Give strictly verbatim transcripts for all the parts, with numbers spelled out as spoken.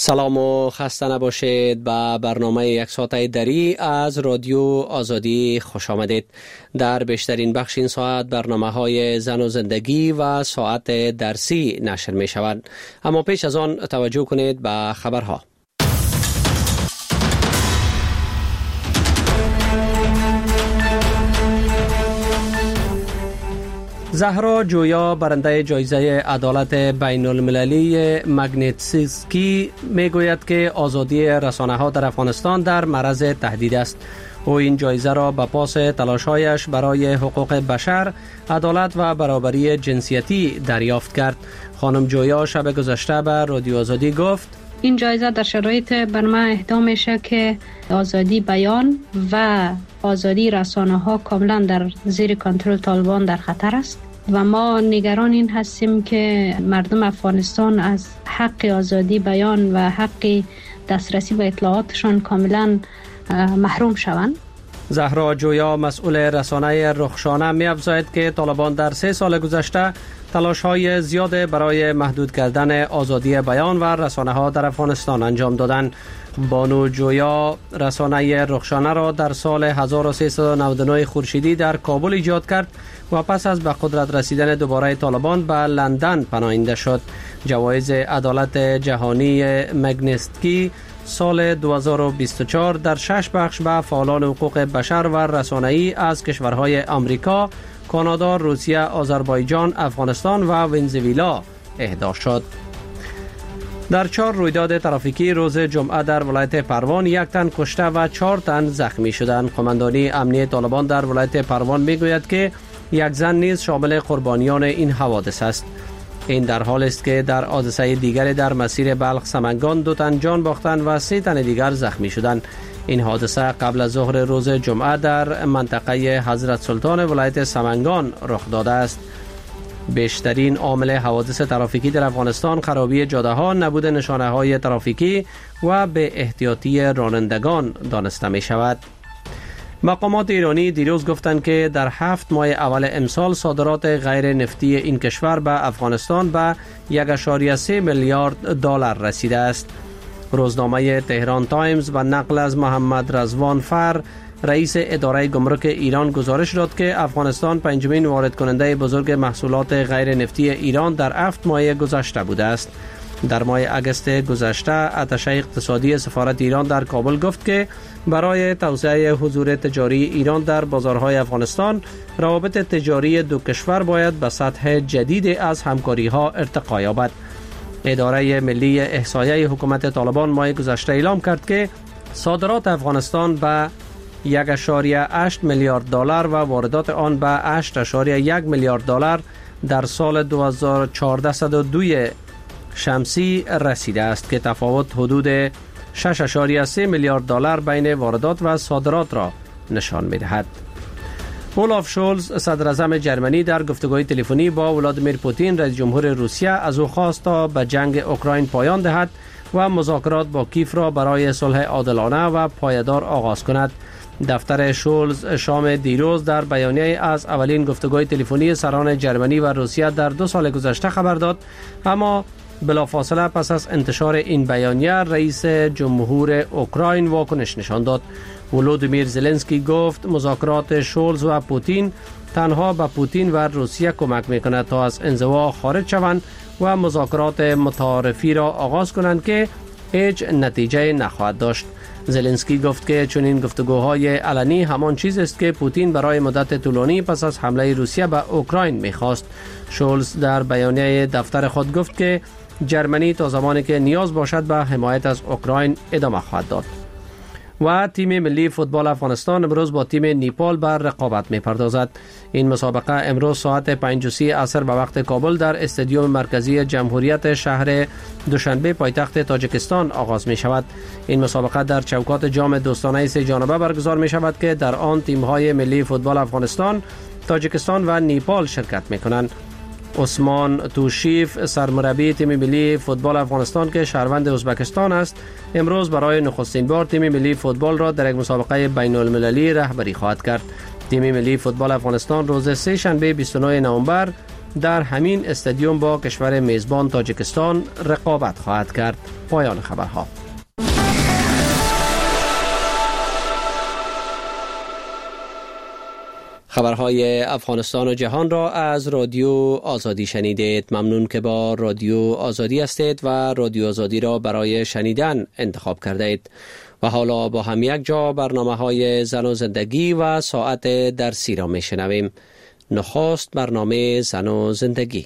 سلام و خسته نباشید. به برنامه یک ساعته دری از رادیو آزادی خوش آمدید. در بیشترین بخش این ساعت برنامه های زن و زندگی و ساعت درسی نشر می شوند. اما پیش از آن توجه کنید به خبرها. زهرا جویا برنده جایزه عدالت بین المللی مگنیتسکی می گوید که آزادی رسانه ها در افغانستان در معرض تهدید است. او این جایزه را به پاس تلاش‌هایش برای حقوق بشر، عدالت و برابری جنسیتی دریافت کرد. خانم جویا شب گذشته به رادیو آزادی گفت: این جایزه در شرایط بر من اهدا میشه که آزادی بیان و آزادی رسانه ها کاملا در زیر کنترل طالبان در خطر است و ما نگران این هستیم که مردم افغانستان از حق آزادی بیان و حق دسترسی به اطلاعاتشان کاملا محروم شوند. زهرا جویا مسئول رسانه رخشانه می افزاید که طالبان در سه سال گذشته تلاش‌های زیاد برای محدود کردن آزادی بیان و رسانه ها در افغانستان انجام دادند. بانو جویا رسانه رخشانه را در سال هزار و سیصد و نود و نه خورشیدی در کابل ایجاد کرد و پس از به قدرت رسیدن دوباره طالبان به لندن پناهنده شد. جوایز عدالت جهانی مگنیتسکی سال دو هزار و بیست و چهار در شش بخش به فعالان حقوق بشر و رسانه‌ای از کشورهای آمریکا، کانادا، روسیه، آذربایجان، افغانستان و ونزوئلا اهدا شد. در چهار رویداد ترافیکی روز جمعه در ولایت پروان یک تن کشته و چهار تن زخمی شدند. قماندانی امنیه طالبان در ولایت پروان میگوید که یک زن نیز شامل قربانیان این حوادث است. این در حال است که در حادثه دیگر در مسیر بلخ سمنگان دو تن جان باختند و سه تن دیگر زخمی شدند. این حادثه قبل از ظهر روز جمعه در منطقه حضرت سلطان ولایت سمنگان رخ داده است. بیشترین عامل حوادث ترافیکی در افغانستان خرابی جاده ها، نبود نشانه های ترافیکی و به احتیاطی رانندگان دانسته می شود. مقامات ایرانی دیروز گفتند که در هفت ماه اول امسال صادرات غیر نفتی این کشور به افغانستان به یک و سه میلیارد دلار رسیده است. روزنامه تهران تایمز و نقل از محمد رضوان فر رئیس اداره گمرک ایران گزارش داد که افغانستان پنجمین وارد کننده بزرگ محصولات غیر نفتی ایران در هفت ماه گذشته بوده است. در ماه اگست گذشته اتشه اقتصادی سفارت ایران در کابل گفت که برای توسعه حضور تجاری ایران در بازارهای افغانستان، روابط تجاری دو کشور باید به سطح جدید از همکاری ها ارتقا یابد. اداره ملی احصایه حکومت طالبان ماه گذشته اعلام کرد که صادرات افغانستان به یک و هشت میلیارد دلار و واردات آن به هشت و یک میلیارد دلار در سال دو هزار و چهارده صد و دو شمسی رسیده است که تفاوت حدود شش و سه میلیارد دلار بین واردات و صادرات را نشان می‌دهد. اولاف شولز صدر اعظم جرمنی در گفتگوی تلفنی با ولادیمیر پوتین رئیس جمهور روسیه از او خواست تا به جنگ اوکراین پایان دهد و مذاکرات با کیف را برای صلح عادلانه و پایدار آغاز کند. دفتر شولز شام دیروز در بیانیه از اولین گفتگوی تلفنی سران جرمنی و روسیه در دو سال گذشته خبر داد، اما بلافاصله پس از انتشار این بیانیه رئیس جمهور اوکراین واکنش نشان داد. ولودیمیر زلنسکی گفت مذاکرات شولز و پوتین تنها به پوتین و روسیه کمک میکند تا از انزوا خارج شوند و مذاکرات متعارفی را آغاز کنند که هیچ نتیجه نخواهد داشت. زلنسکی گفت که چنین گفتگوهای علنی همان چیز است که پوتین برای مدت طولانی پس از حمله روسیه به اوکراین میخواست. شولز در بیانیه دفتر خود گفت که جرمنی تا زمانی که نیاز باشد به حمایت از اوکراین ادامه خواهد داد. و تیم ملی فوتبال افغانستان امروز با تیم نیپال بر رقابت می‌پردازد. این مسابقه امروز ساعت پنج و سی عصر به وقت کابل در استادیوم مرکزی جمهوریت شهر دوشنبه پایتخت تاجیکستان آغاز می‌شود. این مسابقه در چوکات جام دوستانه سه جانبه برگزار می‌شود که در آن تیم‌های ملی فوتبال افغانستان، تاجیکستان و نیپال شرکت می‌کنند. عثمان توشیف سرمربی تیم ملی فوتبال افغانستان که شهروند ازبکستان است، امروز برای نخستین بار تیم ملی فوتبال را در یک مسابقه بین المللی رهبری خواهد کرد. تیم ملی فوتبال افغانستان روز سه شنبه بیست و نه نوامبر در همین استادیوم با کشور میزبان تاجیکستان رقابت خواهد کرد. پایان خبرها. خبرهای افغانستان و جهان را از رادیو آزادی شنیدید. ممنون که با رادیو آزادی هستید و رادیو آزادی را برای شنیدن انتخاب کردید. و حالا با هم یک جا برنامه های زن و زندگی و ساعت درسی را می شنویم. نخست برنامه زن و زندگی.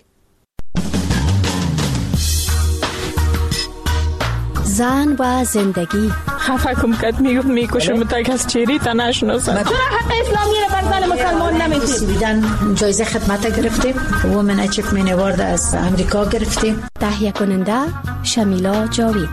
زن و زندگی. خفه کم کد میگفت میکشم تا کس چیری تا نشناسد. چرا حق اسلامی رو بر زن مسلمان نمیدید؟ سویدن جایزه خدمت گرفتیم. وومن اچیومنت اوارد از امریکا گرفتیم. تهیه کننده شمیلا جاوید.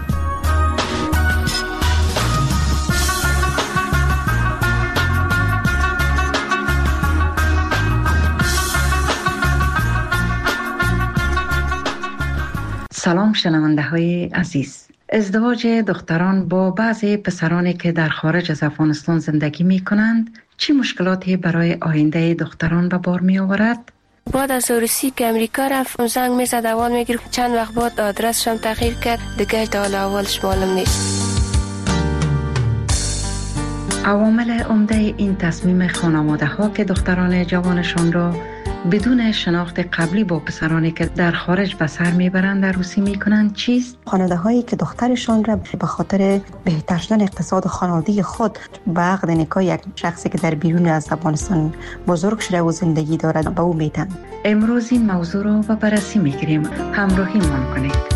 سلام شنونده های عزیز. ازدواج دختران با بعضی پسرانی که در خارج از افغانستان زندگی می کنند چه مشکلاتی برای آینده دختران به بار می آورد؟ بعد از ورسی که امریکا رفت زنگ می زد اول می گرفت، چند وقت بعد آدرسشم تغییر کرد، دیگه تا حال اولش معلوم نیست. عوامل عمده این تصمیم خانواده ها که دختران جوانشان را بدون شناخت قبلی با پسرانی که در خارج به سر میبرند عروسی میکنند چیست؟ خانواده هایی که دخترشان را به خاطر بهتر شدن اقتصاد خانوادگی خود به عقد نکاح یک شخصی که در بیرون از افغانستان بزرگ شده و زندگی دارد به او میتن. امروز این موضوع را به بررسی میگیریم. همراهی مان کنید.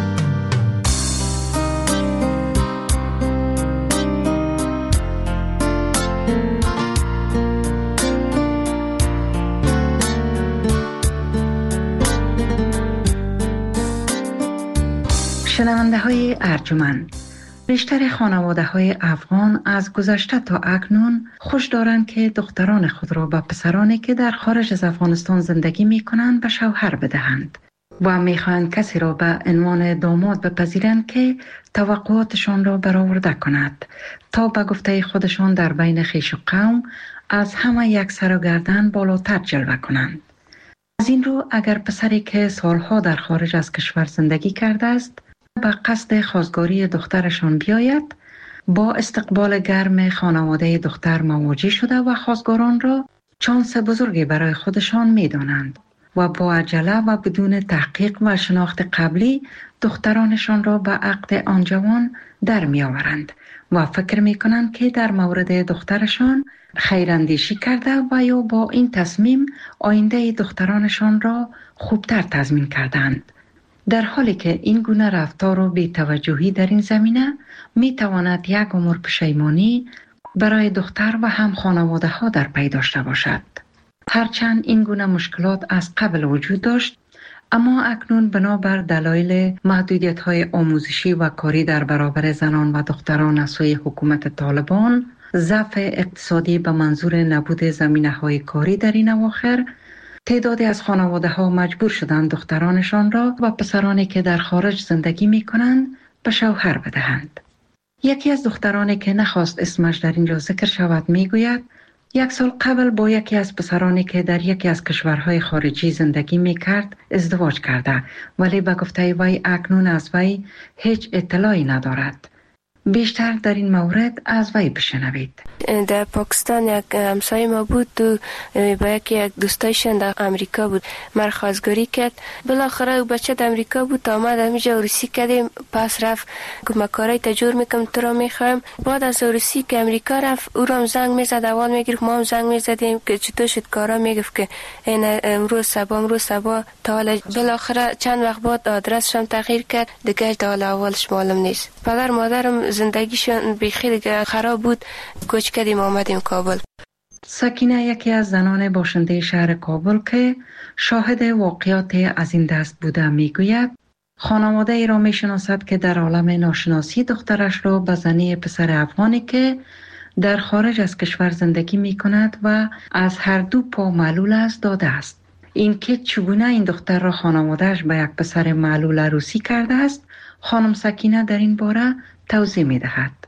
شنونده های ارجمند، بیشتر خانواده های افغان از گذشته تا اکنون خوش دارند که دختران خود را به پسرانی که در خارج از افغانستان زندگی می کنند به شوهر بدهند و می خواهند کسی را به عنوان داماد بپذیرند که توقعاتشان را برآورده کند تا به گفته خودشان در بین خویش و قوم از همه یک سر و گردن بالاتر جلوه کنند. از این رو اگر پسری که سالها در خارج از کشور زندگی کرده است به قصد خواستگاری دخترشان بیاید، با استقبال گرم خانواده دختر مواجه شده و خواستگاران را چانس بزرگی برای خودشان می دانند و با عجله و بدون تحقیق و شناخت قبلی دخترانشان را به عقد آن جوان در می آورند و فکر می کنند که در مورد دخترشان خیراندیشی کرده و یا با این تصمیم آینده دخترانشان را خوبتر تضمین کردند. در حالی که این گونه رفتار و بی‌توجهی در این زمینه می تواند یک عمر پشیمانی برای دختر و هم خانواده ها در پی داشته باشد. هرچند این گونه مشکلات از قبل وجود داشت، اما اکنون بنابر دلایل محدودیت های آموزشی و کاری در برابر زنان و دختران از سوی حکومت طالبان، ضعف اقتصادی به منظور نبود زمینه های کاری در این اواخر، تعدادی از خانواده ها مجبور شدند دخترانشان را و پسرانی که در خارج زندگی می کنند به شوهر بدهند. یکی از دخترانی که نخواست اسمش در اینجا ذکر شود می گوید یک سال قبل با یکی از پسرانی که در یکی از کشورهای خارجی زندگی می کرد ازدواج کرده، ولی به گفته وی اکنون از وی هیچ اطلاعی ندارد. بیشتر در این مورد از وی بشنوید. در پاکستان یک همسایه ما بود و با یکی یک دوستایشان در امریکا بود، مرا خواستگاری کرد. بالاخره او بچه در امریکا بود، آمد همینجا عروسی کردیم. پس رفت گفت من کارای تجور میکنم، تو را میخوایم. بعد از عروسی که امریکا رفت او را هم زنگ میزد، اول میگرفت، ما هم زنگ میزدیم که چطور شد کارا، میگفت که این امروز صبح امروز صبح. تا حالا بالاخره چند وقت بعد آدرسشم تغییر کرد، دیگه تا حالا اولش معلوم نیست. پدر مادرم زندگیشون بیخی دیگه خراب بود، کوچ کردیم آمدیم کابل. سکینه یکی از زنان باشنده شهر کابل که شاهد واقعات از این دست بوده میگوید خانواده ای را میشناسد که در عالم ناشناسی دخترش را به زنی پسر افغانی که در خارج از کشور زندگی می کند و از هر دو پا معلول است داده است. این که چگونه این دختر را خانوادهش به یک پسر معلول عروسی کرده است، خانم سکینه در این باره توضیح می دهد.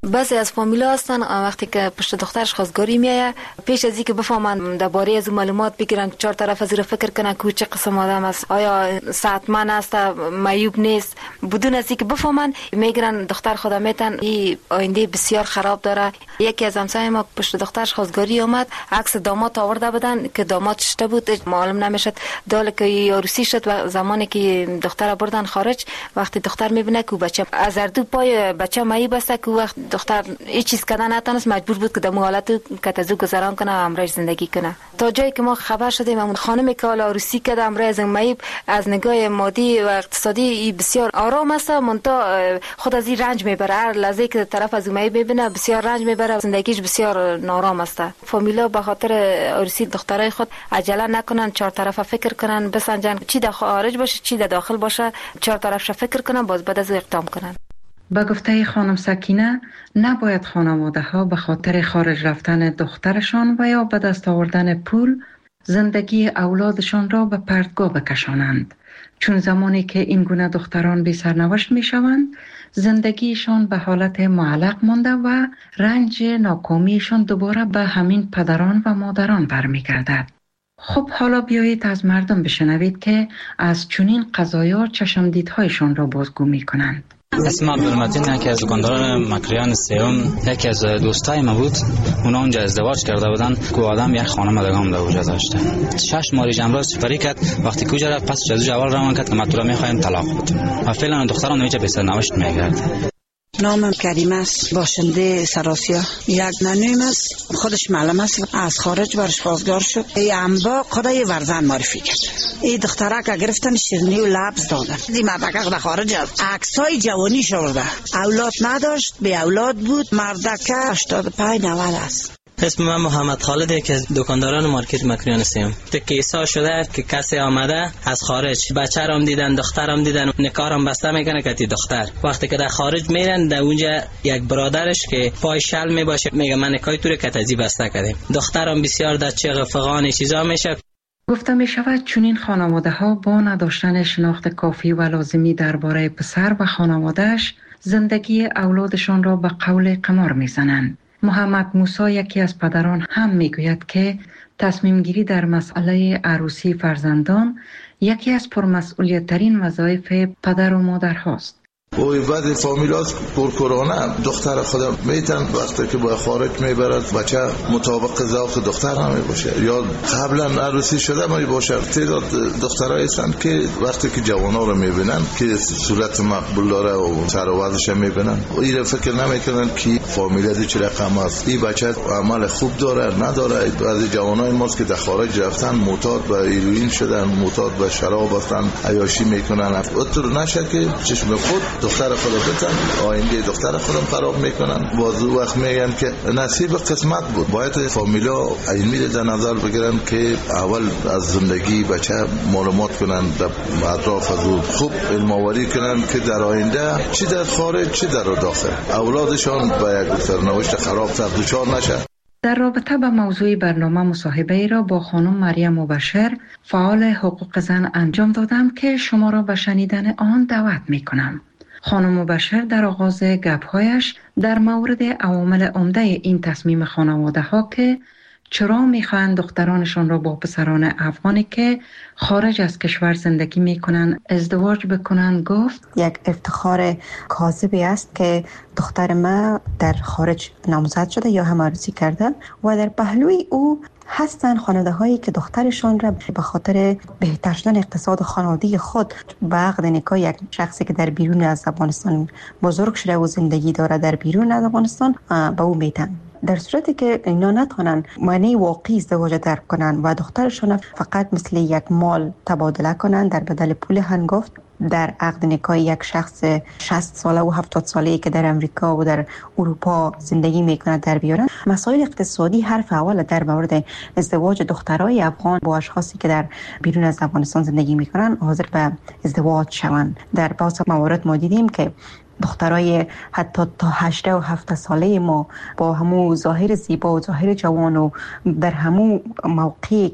بعضی از فامیلا هستن وقتی که پشت دخترش خواستگاری میایه پیش از اینکه بفهمن درباره از معلومات بگیرن چهار طرف از رو فکر کنن که چه قسم آدم است، آیا صحتمند است، معیوب نیست، بدون از اینکه بفهمن میگیرن دختر خود میتن این آینده بسیار خراب داره. یکی از همسایه ما پشت دخترش خواستگاری اومد، عکس داماد آورده بدن که داماد شته بود، معلوم نمیشد دال که عروسی شد و زمانی که دختر بردن خارج وقتی دختر میبینه که بچه از اردو پای بچه معیوب است که وقت دختر هیچ چیز کردن نتونست، مجبور بود که در حالت کتازو گذران کنه، امرش زندگی کنه. تا جایی که ما خبر شدیم اون خانمی که حالا عروسی کرده امرش معیوب از نگاه مادی و اقتصادی بسیار آرام است، منتها خود از این رنج میبره، هر لحظه که طرف از معیوب ببینه بسیار رنج میبره، زندگیش بسیار نارام است. فامیلا به خاطر عروسی دخترای خود عجله نکنن، چهار طرفه فکر کنن، بسنجن چی در خارج باشه چی در داخل باشه، چهار طرفش فکر کنن، باز بعد از اقدام کنن. با گفته خانم سکینه نباید خانواده ها به خاطر خارج رفتن دخترشان و یا به دست آوردن پول زندگی اولادشان را به پرتگاه بکشانند، چون زمانی که این گونه دختران بی سرنوشت می شوند زندگیشان به حالت معلق مانده و رنج ناکامیشان دوباره به همین پدران و مادران برمیگردد. خب حالا بیایید از مردم بشنوید که از چنین قضایا چشمدیدهایشان را بازگو می کنند. اسم عبدالمتین یکی از دکانداران مکریان سیوم، یکی از دوستای ما بود، اونا اونجا ازدواج کرده بودن که آدم یک خانم مدگام در اونجا داشته. شش ماه جمعه سپری کرد، وقتی کوجا رفت پس جزو جوال روان کرد که ما تو را میخوایم طلاق بدیم و فعلا دختران نویچه به سرنوشت میگرده. نامم کریم است، باشنده سراسیا. یک ننویم است، خودش معلم است، از خارج برش خواستگار شد. ای انبا خدای ورزن معرفی کرد. ای دخترک گرفتن شیرنی و لبز دادن. دی مردک در خارج است، عکسای جوانی شورده، اولاد نداشت، به اولاد بود، مردک هشتاد و پنج نود است. اسم من محمد خالده که از دکانداران مارکت مکریان سیم. تکیسا شده که کسی آمده از خارج بچه‌رم دیدن، دخترم دیدن، نکارم بسته میکنه که تی دختر وقتی که در خارج میرن در اونجا یک برادرش که پای شل میباشه میگه من نکای تو رو کتازی بسته کردیم، دخترم بسیار در چغ فغان چیزا میشه. گفته می شود چنین خانواده ها با نداشتن شناخت کافی و لازمی درباره پسر و خانوادهش زندگی اولادشان را به قول قمار میزنند. محمد موسی یکی از پدران هم میگوید که تصمیم گیری در مسئله عروسی فرزندان یکی از پرمسئولیت ترین وظایف پدر و مادر هاست. اوی بعد فامیلات پرکورانه دختر خودم میتن وقتی که با خارج میبرد بچه مطابق ذوق دختر هم باشه یا قبلا عروسی شده می باشه. تعداد دخترایی هستند که وقتی که جوانا رو میبینن که صورت مقبول داره و سر و وضعش میبینن این فکر نمیکنن که فامیل چه رقم است، این بچه عمل خوب داره نداره. بعضی جوانای ماست که در خارج رفتن معتاد به هیروئین شدن، معتاد به شراب هستن، عیاشی میکنن. اطور نشه که چشم خود دختر خود بتن آینده دختر خودم خراب میکنن. بازو وقت میگن که نصیب قسمت بود. باید فامیلا علمی در نظر بگیرن که اول از زندگی بچه معلومات کنن، در اطراف از او خوب علم آوری کنن که در آینده چی در خارج چی در داخل اولادشان با یک سرنوشت خراب تر دچار نشه. در رابطه با موضوع برنامه مصاحبه ای را با خانم مریم مبشر فعال حقوق زن انجام دادم که شما را به شنیدن آن دعوت میکنم. خانم مبشر در آغاز گپ‌هایش در مورد عوامل عمده این تصمیم خانواده ها که چرا میخواهند دخترانشان را با پسران افغانی که خارج از کشور زندگی میکنن ازدواج بکنن گفت یک افتخار کاذبی است که دختر ما در خارج نامزد شده یا هم عروسی کرده و در پهلوی او هستند خانواده هایی که دخترشان را به خاطر بهتر شدن اقتصاد خانوادگی خود به عقد نکاح یک شخصی که در بیرون از افغانستان بزرگ شده و زندگی داره در بیرون از افغانستان به او میتن. در صورتی که اینا نتونن معنی واقعی ازدواج درک کنن و دخترشان فقط مثل یک مال تبادله کنن در بدل پول هنگفت در عقد نکاح یک شخص شصت ساله و هفتاد ساله‌ای که در امریکا و در اروپا زندگی میکنه در بیارن، مسائل اقتصادی حرف اول در مورد ازدواج دخترای افغان با اشخاصی که در بیرون از افغانستان زندگی میکنن حاضر به ازدواج شوند. در بعض موارد ما دیدیم که دخترای حتی تا هجده و هفده ساله ما با همو ظاهر زیبا و ظاهر جوان و در همو موقعی که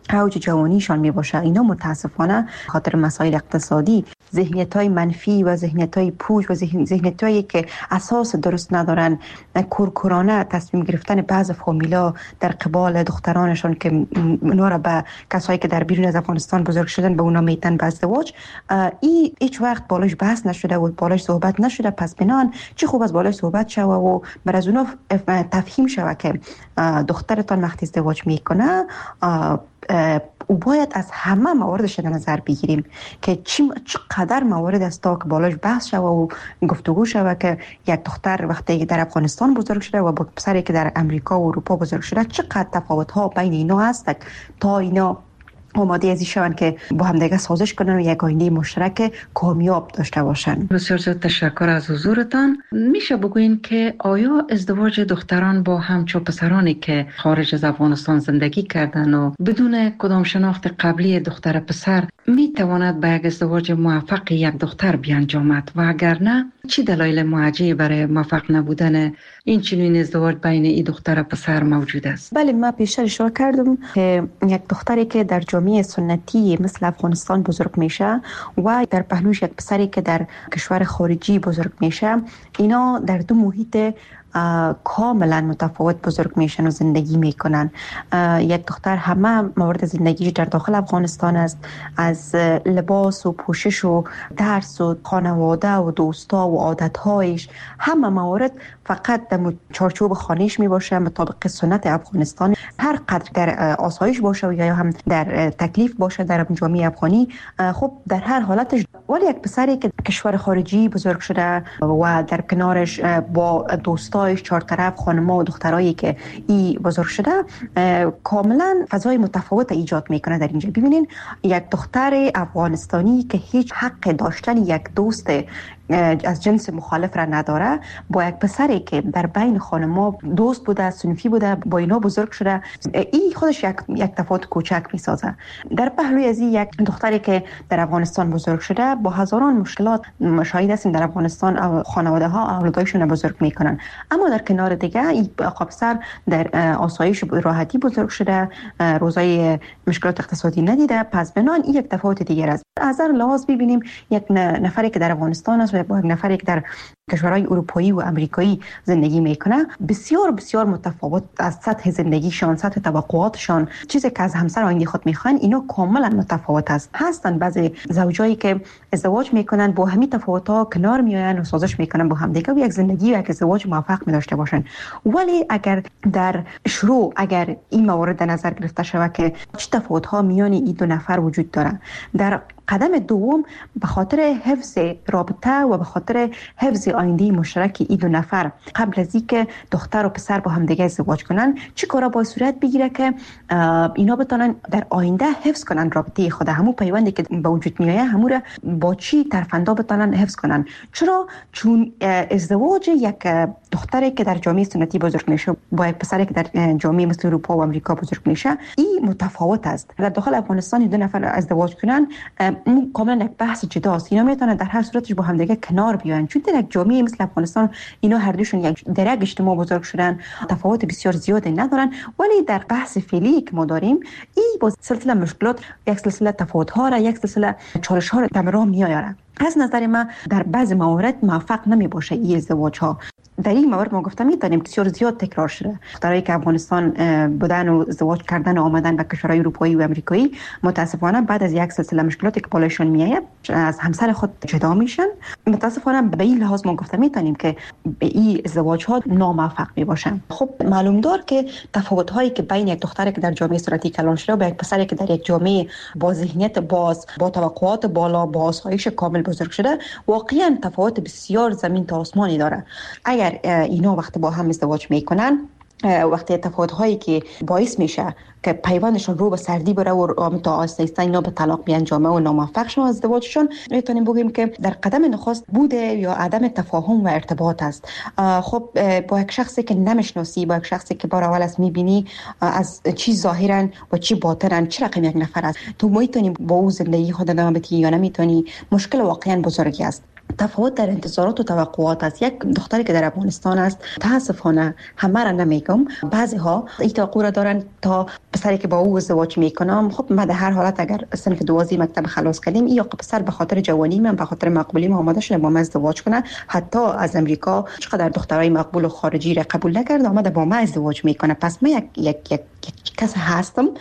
اوج جوانیشان می باشه. اینا متاسفانه خاطر مسائل اقتصادی ذهنیت‌های منفی و ذهنیت‌های پوچ و ذهنیت‌هایی که اساس درست ندارن، کورکورانه تصمیم گرفتن بعض فامیلا در قبال دخترانشان که اونا را به کسایی که در بیرون از افغانستان بزرگ شدن به اونا میتن به ازدواج، این هیچ وقت بالاش بحث نشده و بالاش صحبت نشده. پس بنان چه خوب از بالاش صحبت شوه و بر از اونا تفهیم شوه که دخترتان وقتی ازدواج میکنه او باید از همه مواردش در نظر بگیریم که چقدر موارد است تا که بالاش بحث شوه و گفتگو شوه که یک دختر وقتی در افغانستان بزرگ شده و با پسری که در امریکا و اروپا بزرگ شده چقدر تفاوت ها بین اینا هست تا اینا آماده ازی شوند که با هم دیگه سازش کنن و یک آینده مشترک کامیاب داشته باشن. بسیار زیاد تشکر از حضورتان. میشه بگوین که آیا ازدواج دختران با همچو پسرانی که خارج از افغانستان زندگی کردن و بدون کدام شناخت قبلی دختر پسر میتواند به یک ازدواج موفق یک دختر بیانجامد و اگر نه چی دلایل معجزه برای موفق نبودن این چنین ازدواج بین این دختر و پسر موجود است؟ بله، من پیشتر اشاره کردم که یک دختری که در جامعه سنتی مثل افغانستان بزرگ میشه و در پهلوش یک پسری که در کشور خارجی بزرگ میشه، اینا در دو محیط کاملا متفاوت بزرگ میشن و زندگی میکنن. یک دختر همه موارد زندگیش در داخل افغانستان است، از لباس و پوشش و درس و خانواده و دوستا و عادتهایش، همه موارد فقط در چارچوب خانهش میباشه مطابق سنت افغانستان. هر قدر در آسایش باشه و یا هم در تکلیف باشه در جامعه افغانی، خب در هر حالتش. ولی یک پسری که کشور خارجی بزرگ شده و در کنارش با دوستایش چهار طرف خانم‌ها و دخترایی که ای بزرگ شده، کاملا فضای متفاوت ایجاد میکنه. در اینجا ببینین یک دختر افغانستانی که هیچ حق داشتن یک دوست از جنس مخالف را نداره با یک پسری که در بین خانم‌ها دوست بوده، صنفی بوده، با اینا بزرگ شده، این خودش یک یک تفاوت کوچک میسازه. در پهلوی از یک دختری که در افغانستان بزرگ شده با هزاران مشکلات مشاهده هستیم در افغانستان خانواده ها اولادایشون بزرگ میکنن، اما در کنار دیگه این پسر در آسایش راحتی بزرگ شده، روزای مشکلات اقتصادی ندیده. پس بنان این یک تفاوت دیگر است. از هر لحاظ ببینیم یک نفری که در افغانستان است و با یک نفری که در کشورهای اروپایی و امریکایی زندگی میکنه بسیار بسیار متفاوت از سطح زندگیشان، سطح توقعاتشان، چیزی که از همسر آینده خود میخوان، اینا کاملا متفاوت است. هستن بعضی زوجایی که ازدواج میکنن با همین تفاوت‌ها کنار میآیند و سازش میکنن با هم دیگه و یک زندگی و یک ازدواج موفق می داشته باشن. ولی اگر در شروع اگر این موارد در نظر گرفته شود که چه تفاوت‌ها میان این دو نفر وجود داره، در قدم دوم به خاطر حفظ رابطه و به خاطر حفظ آینده مشترک این دو نفر قبل از اینکه دختر و پسر با هم دیگه ازدواج کنن، چه کارا باید صورت بگیره که اینا بتونن در آینده حفظ کنن رابطه خود، همون پیوندی که به وجود میایه همون را با چی طرفندا بتونن حفظ کنن. چرا؟ چون ازدواج یک دختری که در جامعه سنتی بزرگ میشه با یک پسری که در جامعه مثل اروپا و امریکا بزرگ میشه، این متفاوت است. در داخل افغانستان دو نفر ازدواج کنن کاملا یک بحث جداست. اینا میتونن در هر صورتش با هم دیگه کنار بیان، چون در یک جامعه مثل افغانستان اینا هر دوشون یک درک اجتماع بزرگ شدن، تفاوت بسیار زیادی ندارن. ولی در بحث فعلی که ما داریم، این با سلسله مشکلات، یک سلسله تفاوت ها را، یک سلسله چالش ها را در راه میآورد. از نظر من در بعض موارد موفق نمی باشه این ازدواج ها. در این مورد ما گفتم می‌دانیم بسیار زیاد تکرار شده. دخترایی که افغانستان بودن و ازدواج کردن و آمدن به کشورهای اروپایی و امریکایی، متاسفانه بعد از یک سلسله مشکلاتی که بالایشون میاد از همسر خود جدا میشن. متاسفانه به این لحاظ ما گفتم می‌دانیم که به این ازدواج ها ناموفق میباشن. خب معلوم دار که تفاوت هایی که بین یک دختری که در جامعه سنتی کلان شده و یک پسری که در یک جامعه با ذهنیت باز، با توقعات بالا، با آسایش کامل بزرگ شده، واقعا تفاوت بسیار زمین تا آسمانی داره. اگر اینا وقتی با هم ازدواج میکنن، وقتی تفاوت هایی که باعث میشه که پیوندشون رو به سردی بره و تا آهسته آهسته اینا به طلاق بیانجامه و ناموفق شون ازدواجشون، میتونیم بگیم که در قدم نخست بوده یا عدم تفاهم و ارتباط است. خب با یک شخصی که نمیشناسی، با یک شخصی که بار اول است میبینی از چی ظاهرا و چی باطنا چه رقم یک نفر است، تو میتونی با او زندگی خود ادامه بدی یا نمیتونی، مشکل واقعا بزرگی است. تفاوت در انتظارات و توقعات است. یک دختری که در افغانستان است، تاسفانه همه را نمیگم، بعضی ها این توقع را دارن تا پسری که با او ازدواج میکنم، خب ما در هر حالت اگر صنف دوازی مکتب خلاص کردیم، یا پسر به خاطر جوانی من، به خاطر مقبولی ما آماده شده با من ازدواج کنه. حتی از امریکا چقدر دخترای مقبول و خارجی را قبول نکرد، آمده با من ازدواج میکنه. پس من یک یک یک, یک کس هستم،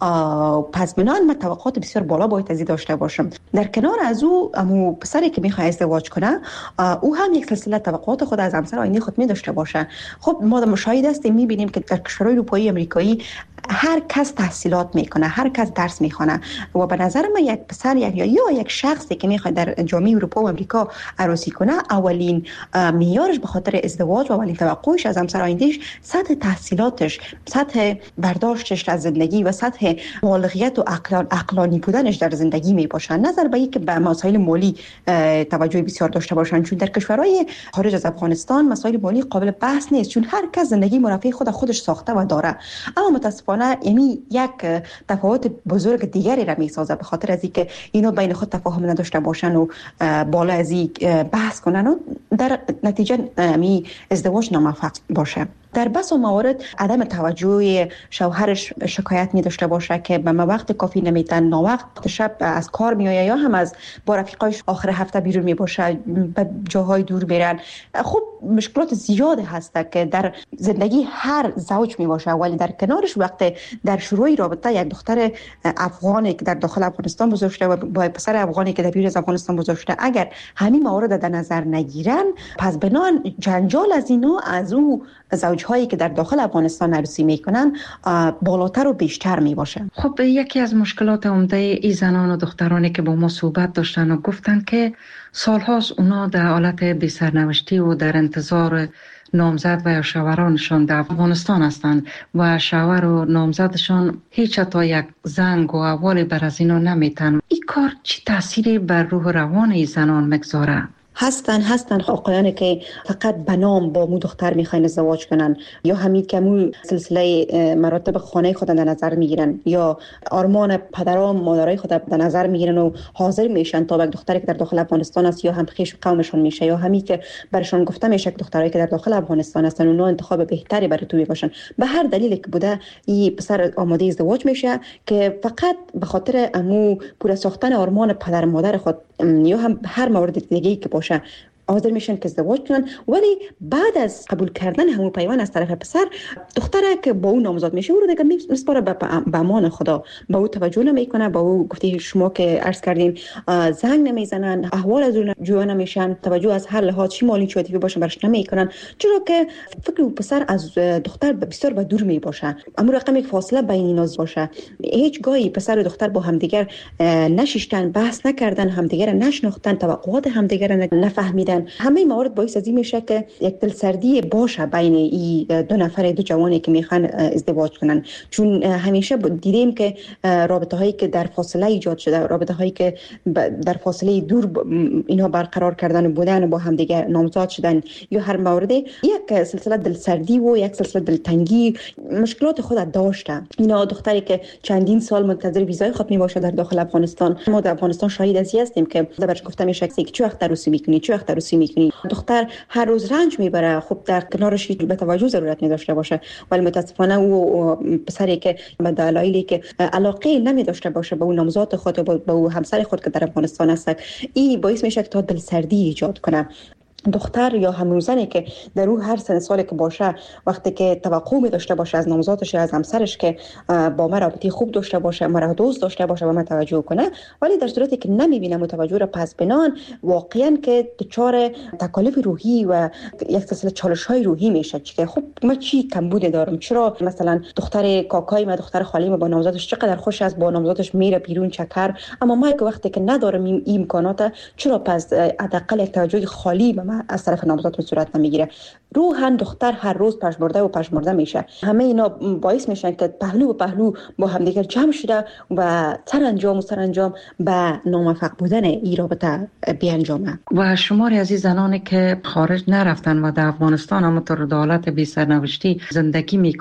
پس بنان من توقعات بسیار بالا باید از داشته باشم. در کنار از او امو پسری که میخواد ازدواج کنه، او هم یک سلسله توقعات خود از همسر آینده خود می داشته باشه. خب ما مشاهد هستیم، میبینیم که در کشورهای اروپایی امریکایی هر کس تحصیلات میکنه، هر کس درس میخونه و به نظر من یک پسر یک یا, یا یک شخصی که میخواد در جامعه اروپا و امریکا عروسی کنه، اولین معیارش به خاطر ازدواج و اولین توقعش از همسر آیندهش سطح تحصیلاتش، سطح برداشتش از زندگی و سطح بالغیت و عقلان عقلانی بودنش در زندگی میباشه. نظر به اینکه به مسائل مالی توجه بسیار داشته باشن، چون در کشورهای خارج از افغانستان مسائل مالی قابل بحث نیست، چون هر کس زندگی مرفه خود خودش ساخته و داره. اما متاسفانه یعنی یک تفاوت بزرگ دیگری را میسازه، به خاطر از اینکه اینا بین خود تفاهم نداشته باشن و بالا از این بحث کنن و در نتیجه می ازدواج ناموفق باشه. در بس و موارد عدم توجه شوهرش شکایت می داشته باشه که به ما وقت کافی نمیتن، ناوقت شب از کار میآید یا هم از با رفیقایش آخر هفته بیرون می باشه، به جاهای دور میرن. خب مشکلات زیاد هست که در زندگی هر زوج می باشه، ولی در کنارش وقت در شروع رابطه یک دختر افغانی که در داخل افغانستان بزرگ شده و با پسر افغانی که در بیرون از افغانستان بزرگ شده، اگر همین موارد در نظر نگیرن، پس بنان جنجال از اینا از او زوجهایی که در داخل افغانستان عروسی میکنن بالاتر و بیشتر می باشه. خب یکی از مشکلات عمده ای زنان و دخترانی که با ما صحبت داشتن و گفتن که سالهاست اونا در حالت بی سرنوشتی و در انتظار نامزد و یا شوهرانشان در افغانستان هستند و شوهر و نامزدشان هیچ تا یک زنگ و احوالی بر از اینا نمیتن. این کار چی تأثیری بر روح روان ای زنان مگذاره؟ هستن هستن آقایانی که فقط به نام با مو دختر میخواین ازدواج کنن، یا همین که مو سلسله مراتب خانه خود در نظر میگیرن، یا آرمان پدران مادرای خود در نظر میگیرن و حاضر میشن تا یک دختری که در داخل افغانستان است یا هم خویش قومشون میشه، یا همین که برشون گفته میشه که دخترایی که در داخل افغانستان هستن اونها انتخاب بهتری برای تو میباشن. به هر دلیلی که بوده این پسر آماده ازدواج میشه که فقط به خاطر امو پورا ساختن آرمان پدر مادر خود یا هم هر مورد دیگه‌ای که باشه حاضر میشن که ازدواج کنن. ولی بعد از قبول کردن همون پیوند از طرف پسر، دختره که با اون نامزد میشه او رو دیگه میسپاره به امان خدا، با او توجه نمیکنه، با او گفته شما که عرض کردین زنگ نمیزنن، احوال از اون جویا نمیشن، توجه از هر لحاظ چی مالی چی عاطفی باشه برش نمیکنن، چرا که فکر او پسر از دختر بسیار به دور میباشه، اما رقم یک فاصله بین اینا باشه. هیچ گاهی پسر و دختر با همدیگر نشیشتن، بحث نکردن، همدیگر نشناختن، توقعات همدیگر نفهمیدن. همه موارد باعث از این میشه که یک دلسردی باشه بین این دو نفر دو جوانی که میخوان ازدواج کنن، چون همیشه دیدیم که رابطه هایی که در فاصله ایجاد شده، رابطه هایی که در فاصله دور اینها برقرار کردن بودن و با هم دیگه نامزد شدن یا هر مورد، یک سلسله دلسردی و یک سلسله دلتنگی مشکلات خود داشته. اینا دختری که چندین سال منتظر ویزای خود می باشه در داخل افغانستان، ما در افغانستان شاهد از این هستیم که برش گفته میشه که چه وقت عروسی میکنی، چه وقت عروسی میکنی. دختر هر روز رنج میبره، خب در کنارش به توجه ضرورت نداشته باشه، ولی متاسفانه او پسری که به دلایلی که علاقه نمی داشته باشه به اون نامزد خود و به اون همسر خود که در افغانستان هست، این باعث میشه که تا دلسردی ایجاد کنه. دختر یا هموزنی که در او هر سن سالی که باشه، وقتی که توقع می داشته باشه از نامزادش از همسرش که با ما رابطه خوب داشته باشه، مرا دوست داشته باشه و ما توجه کنه، ولی در صورتی که نمیبینه متوجه را، پس بنان واقعا که دچار تکالیف روحی و یک سلسله چالش‌های روحی میشه که خب ما چی کمبود دارم، چرا مثلا دختر کاکای ما، دختر خالی ما با نامزادش چقدر خوش است، با نامزادش میره بیرون چکر، اما ما که وقتی که ندارم این امکانات، چرا پس حداقل یک توجه خالی به ما از طرف نامزد به صورت نمیگیره. روحاً دختر هر روز پشمرده و پشمرده میشه. همه اینا باعث میشن که پهلو و پهلو با همدیگر جمع شده و سرانجام و سرانجام به ناموفق بودن این رابطه بیانجامه. و شماری از این زنانی که خارج نرفتن و در افغانستان هم در حالت بی سرنوشتی زندگی میکنن،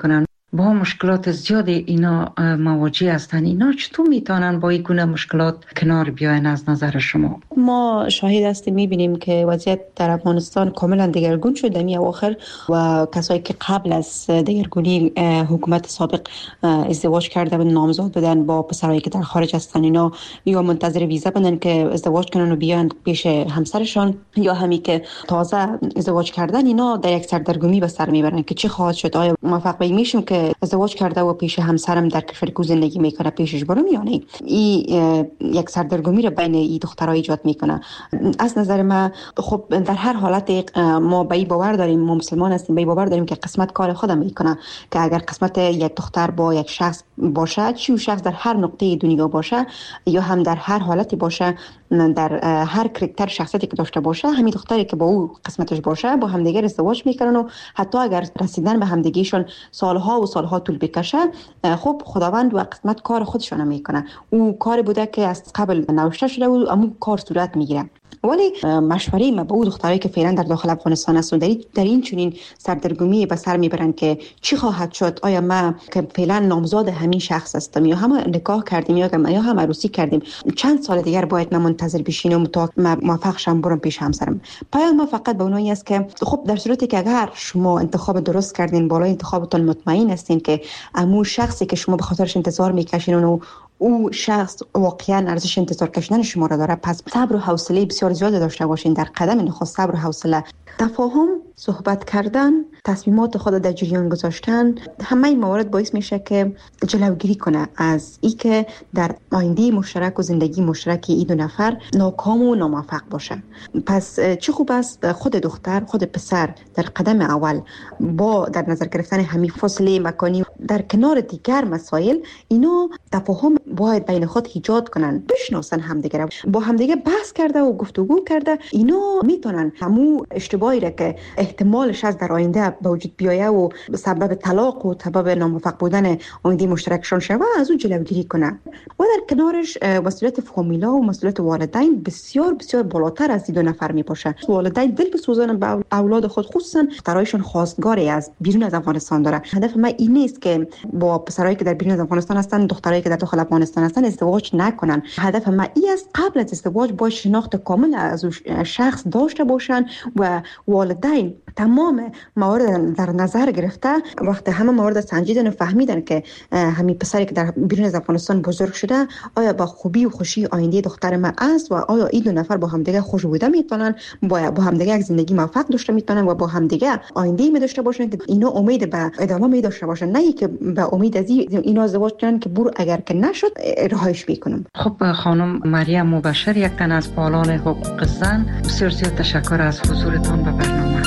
با مشکلات زیاد اینا مواجه هستن. اینا چطور میتونن با این گونه مشکلات کنار بیاین از نظر شما؟ ما شاهد هستیم، میبینیم که وضعیت در افغانستان کاملا دگرگون شده می اواخر و کسایی که قبل از دگرگونی حکومت سابق ازدواج کرده و نامزاد بدن با پسرایی که در خارج هستن، اینا یا منتظر ویزا بودن که ازدواج کنن و بیان پیش همسرشان، یا همی که تازه ازدواج کردن، اینا در یک سردرگمی به سر میبرن که چی خواهد شد. آیا موفق به میشیم که ازدواج کرده و پیش همسرم در کشور کو زندگی میکنه پیشش برم یا نه؟ این یک سردرگمی رو بین این دخترها ایجاد میکنه. از نظر من خب در هر حالت ما به این باور داریم، ما مسلمان هستیم، به این باور داریم که قسمت کار خودم میکنه، که اگر قسمت یک دختر با یک شخص باشه، چی شخص در هر نقطه دنیا باشه یا هم در هر حالتی باشه، در هر کرکتر شخصیتی که داشته باشه، همین دختری که با او قسمتش باشه با همدیگه ازدواج میکنن و حتی اگر رسیدن به همدیگهشون سالها و سالها طول بکشه، خب خداوند و قسمت کار خودشون میکنه. او کار بوده که از قبل نوشته شده و اما کار صورت میگیره. ولی مشوره ما به اون دخترایی که فعلا در داخل افغانستان هستن در, در این چنین سردرگمی به سر میبرن که چی خواهد شد؟ آیا ما که فعلا نامزاد همین شخص هستم یا هم نکاح کردیم یا یا هم عروسی کردیم، چند سال دیگر باید من منتظر بشینم تا موفق شم برم پیش همسرم؟ پیام ما فقط به اونایی است که خب در صورتی که اگر شما انتخاب درست کردین، بالای انتخابتون مطمئن هستین که امو شخصی که شما به خاطرش انتظار میکشین و او شخص واقعا ارزش انتظار کشیدن شما را داره، پس صبر و حوصله بسیار زیاد داشته باشین. در قدم نخست صبر و حوصله، تفاهم، صحبت کردن، تصمیمات خود در جریان گذاشتن، همه این موارد باعث میشه که جلوگیری کنه از ای که در آینده مشترک و زندگی مشترک این دو نفر ناکام و ناموفق باشه. پس چه خوب است خود دختر خود پسر در قدم اول با در نظر گرفتن همین فاصله مکانی در کنار دیگر مسائل، اینو تفاهم باید بین خود ایجاد کنن، بشناسن همدیگه، با همدیگه بحث کرده و گفتگو کرده، اینو میتونن همو اشتباهی را که احتمالش از در آینده به وجود بیایه و سبب طلاق و سبب ناموفق بودن آینده مشترکشان شوه از اون جلوگیری کنه. و در کنارش مسئولیت فامیلا و مسئولیت والدین بسیار بسیار بالاتر از این دو نفر میباشه. والدین دل بسوزن به اولاد خود، خصوصا دخترایشون خواستگاری از بیرون از افغانستان داره. هدف من این نیست که با پسرایی که در بیرون از افغانستان هستن دخترایی که در داخل افغانستان هستن ازدواج نکنن. هدف من این است قبل از ازدواج با شناخت کامل از شخص داشته باشن و والدین تمام موارد در نظر گرفته، وقتی همه موارد سنجیدن و فهمیدن که همین پسری که در بیرون از افغانستان بزرگ شده آیا با خوبی و خوشی آینده دختر من است و آیا این دو نفر با همدیگه خوش بوده میتونن، با با همدیگه یک زندگی موفق داشته میتونن و با همدیگه آینده می داشته باشن که اینا امید به ادامه می داشته باشن، نه که به امید از اینا ازدواج کنن که برو اگر که نشد رهایش میکنم. خب خانم مریم مبشر، یک تن از فعالان حقوق زن، بسیار زیاد تشکر از حضورتان به برنامه.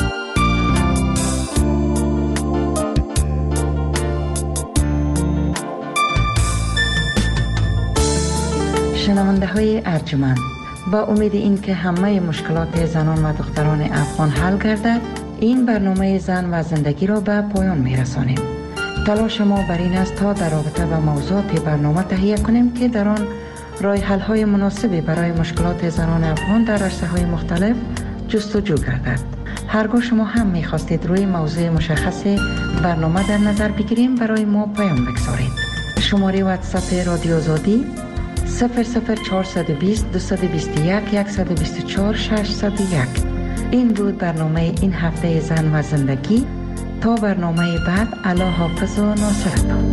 شنونده های ارجمند، با امید این که همه مشکلات زنان و دختران افغان حل گردد، این برنامه زن و زندگی را به پایان می رسانیم. تلاش ما بر این است تا در رابطه با موضوعات برنامه تهیه کنیم که در آن راه حل های مناسبی برای مشکلات زنان افغان در عرصه های مختلف جستجو گردد. هرگاه شما هم می خواستید روی موضوع مشخص برنامه در نظر بگیریم، برای ما پیام بگذارید. شماره واتساپ رادیو آزادی صفر صفر چهارصد و بیست دویست و بیست و یک صد و بیست و چهار ششصد و یک. این بود برنامه این هفته زن و زندگی. تا برنامه بعد، الله حافظ و ناصرتان.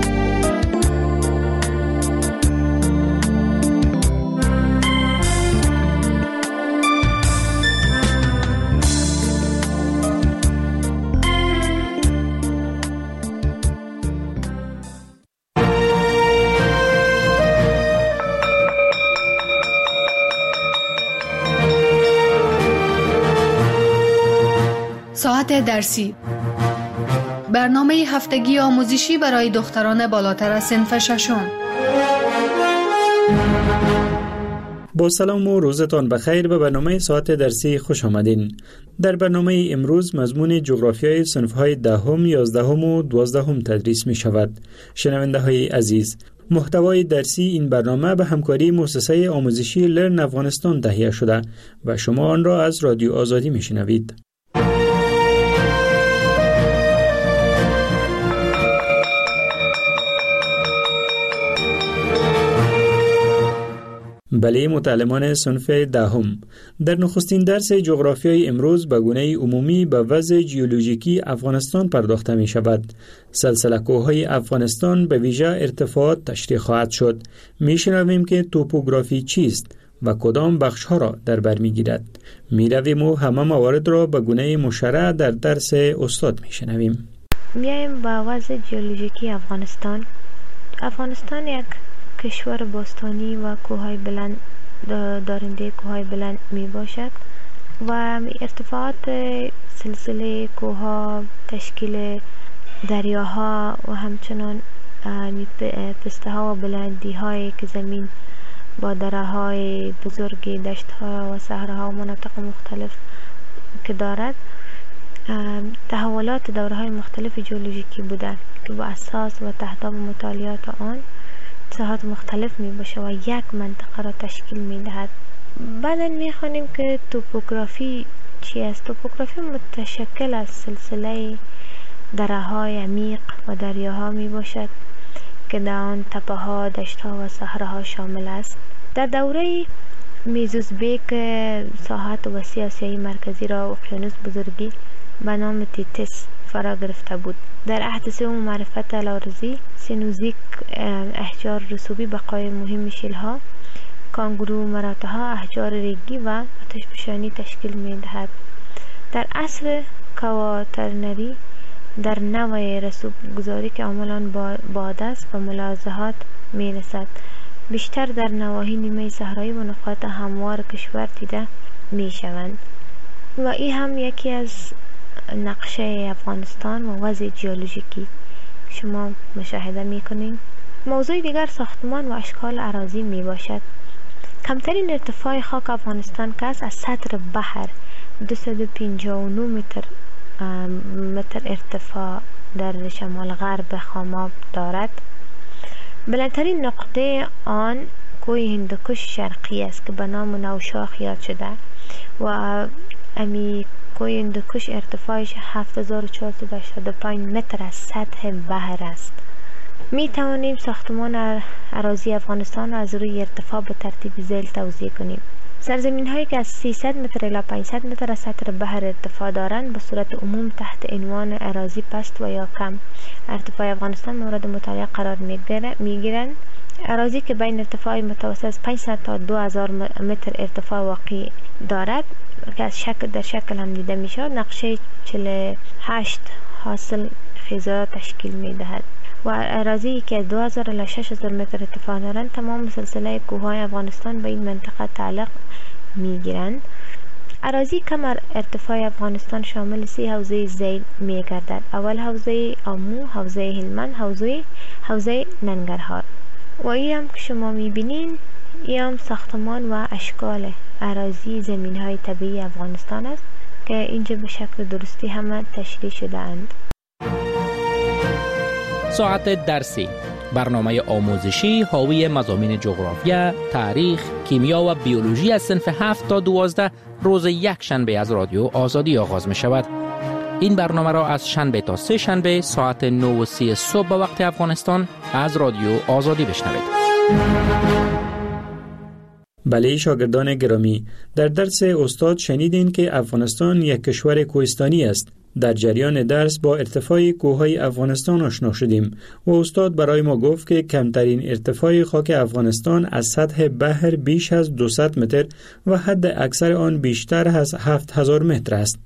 ساعت درسی، برنامه هفتگی آموزشی برای دختران بالاتر از صنف ششم. با سلام و روزتان بخیر. به برنامه ساعت درسی خوش آمدین. در برنامه امروز مضمون جغرافیای صنف‌های دهم، یازدهم و دوازدهم تدریس می شود. شنونده های عزیز، محتوای درسی این برنامه به همکاری مؤسسه آموزشی لرن افغانستان تهیه شده و شما آن را از رادیو آزادی می شنوید. بله متعلمان صنف دهم، در نخستین درس جغرافیای امروز به گونه عمومی به وضع ژئولوژیکی افغانستان پرداخته می شود. سلسله کوههای افغانستان به ویژه ارتفاعات تشریح خواهد شد. می شنویم که توپوگرافی چیست و کدام بخش ها را در بر می گیرد. می رویم و همه موارد را به گونه مشرع در درس استاد می شنویم. میایم با وضع ژئولوژیکی افغانستان. افغانستان یک کشور باستانی و کوههای بلند دارنده کوههای بلند می باشد و ارتفاعات سلسله کوهها، تشکیل دریاها و همچنان پسته ها و بلندی هایی که زمین با دره های بزرگی، دشت ها و صحراها و مناطق مختلف که دارد، تحولات دوره های مختلف ژئولوژیکی بودند که با اساس و تحت مطالعات آن ساحات مختلف می باشه و یک منطقه را تشکیل می دهد. بعدا می خوانیم که توپوگرافی چی است؟ توپوگرافی متشکل از سلسله دره های عمیق و دریاها می باشد که در آن تپه ها، دشت ها و صحراها شامل است. در دوره میزوزبیک ساحات وسیع آسیای مرکزی را اقیانوس بزرگی به نام تیتس فرا گرفته بود. در عهد سوم معرفت الارضی، سینوزیک احجار رسوبی بقای مهم شیلها، کانگرو مراتها، احجار ریگی و آتشفشانی تشکیل می دهد. در عصر کواترنری در نوع رسوب گذاری که عملان باد است و ملاحظات می رسد، بیشتر در نواحی نیمه صحرایی و نقاط هموار کشور دیده می شوند و این هم یکی از نقشه افغانستان و وضع ژئولوژیکی شما مشاهده می کنید. موضوع دیگر ساختمان و اشکال اراضی می باشد. کمترین ارتفاع خاک افغانستان که از سطح بحر دویست و پنجاه و نه متر متر ارتفاع در شمال غرب خاماب دارد. بلندترین نقطه آن کوه هندوکش شرقی است که به نام نوشاخ یاد شده و امی کوه هندوکش ارتفاعش هفت هزار و چهارصد و هشتاد و پنج متر از سطح بحر است. می توانیم ساختمان اراضی افغانستان را از روی ارتفاع به ترتیب ذیل توضیح کنیم. سرزمین هایی که از سیصد متر الی پانصد متر از سطح بحر ارتفاع دارند به صورت عموم تحت عنوان اراضی پست و یا کم ارتفاع افغانستان مورد مطالعه قرار می گیرند. اراضی که بین ارتفاع متوسط از پانصد تا دو هزار متر ارتفاع واقع دارد که از شکل در شکل هم دیده می شود، نقشه چهل و هشت حاصل خیزا تشکیل می دهد و اراضی که دو هزار الی شش هزار متر ارتفاع دارند تمام سلسله کوههای افغانستان به این منطقه تعلق می گیرند. اراضی کم ارتفاع افغانستان شامل سی حوزه ذیل می گردد. اول حوزه آمو، حوزه هلمند، حوزه حوزه ننگرهار و این هم که شما می بینین این هم ساختمان و اشکال اراضی زمین های طبیعی افغانستان است که اینجا به شکل درستی همه تشریح شده اند. ساعت درسی، برنامه آموزشی حاوی مضامین جغرافیا، تاریخ، کیمیا و بیولوژی از صنف هفت تا دوازده روز یک شنبه از رادیو آزادی آغاز می شود. این برنامه را از شنبه تا سه شنبه ساعت نه و سی صبح به وقت افغانستان از رادیو آزادی بشنوید. بله شاگردان گرامی، در درس استاد شنیدین که افغانستان یک کشور کوهستانی است. در جریان درس با ارتفاع کوههای افغانستان آشنا شدیم و استاد برای ما گفت که کمترین ارتفاع خاک افغانستان از سطح بحر بیش از دویست متر و حد اکثر آن بیشتر از هفت هزار متر است.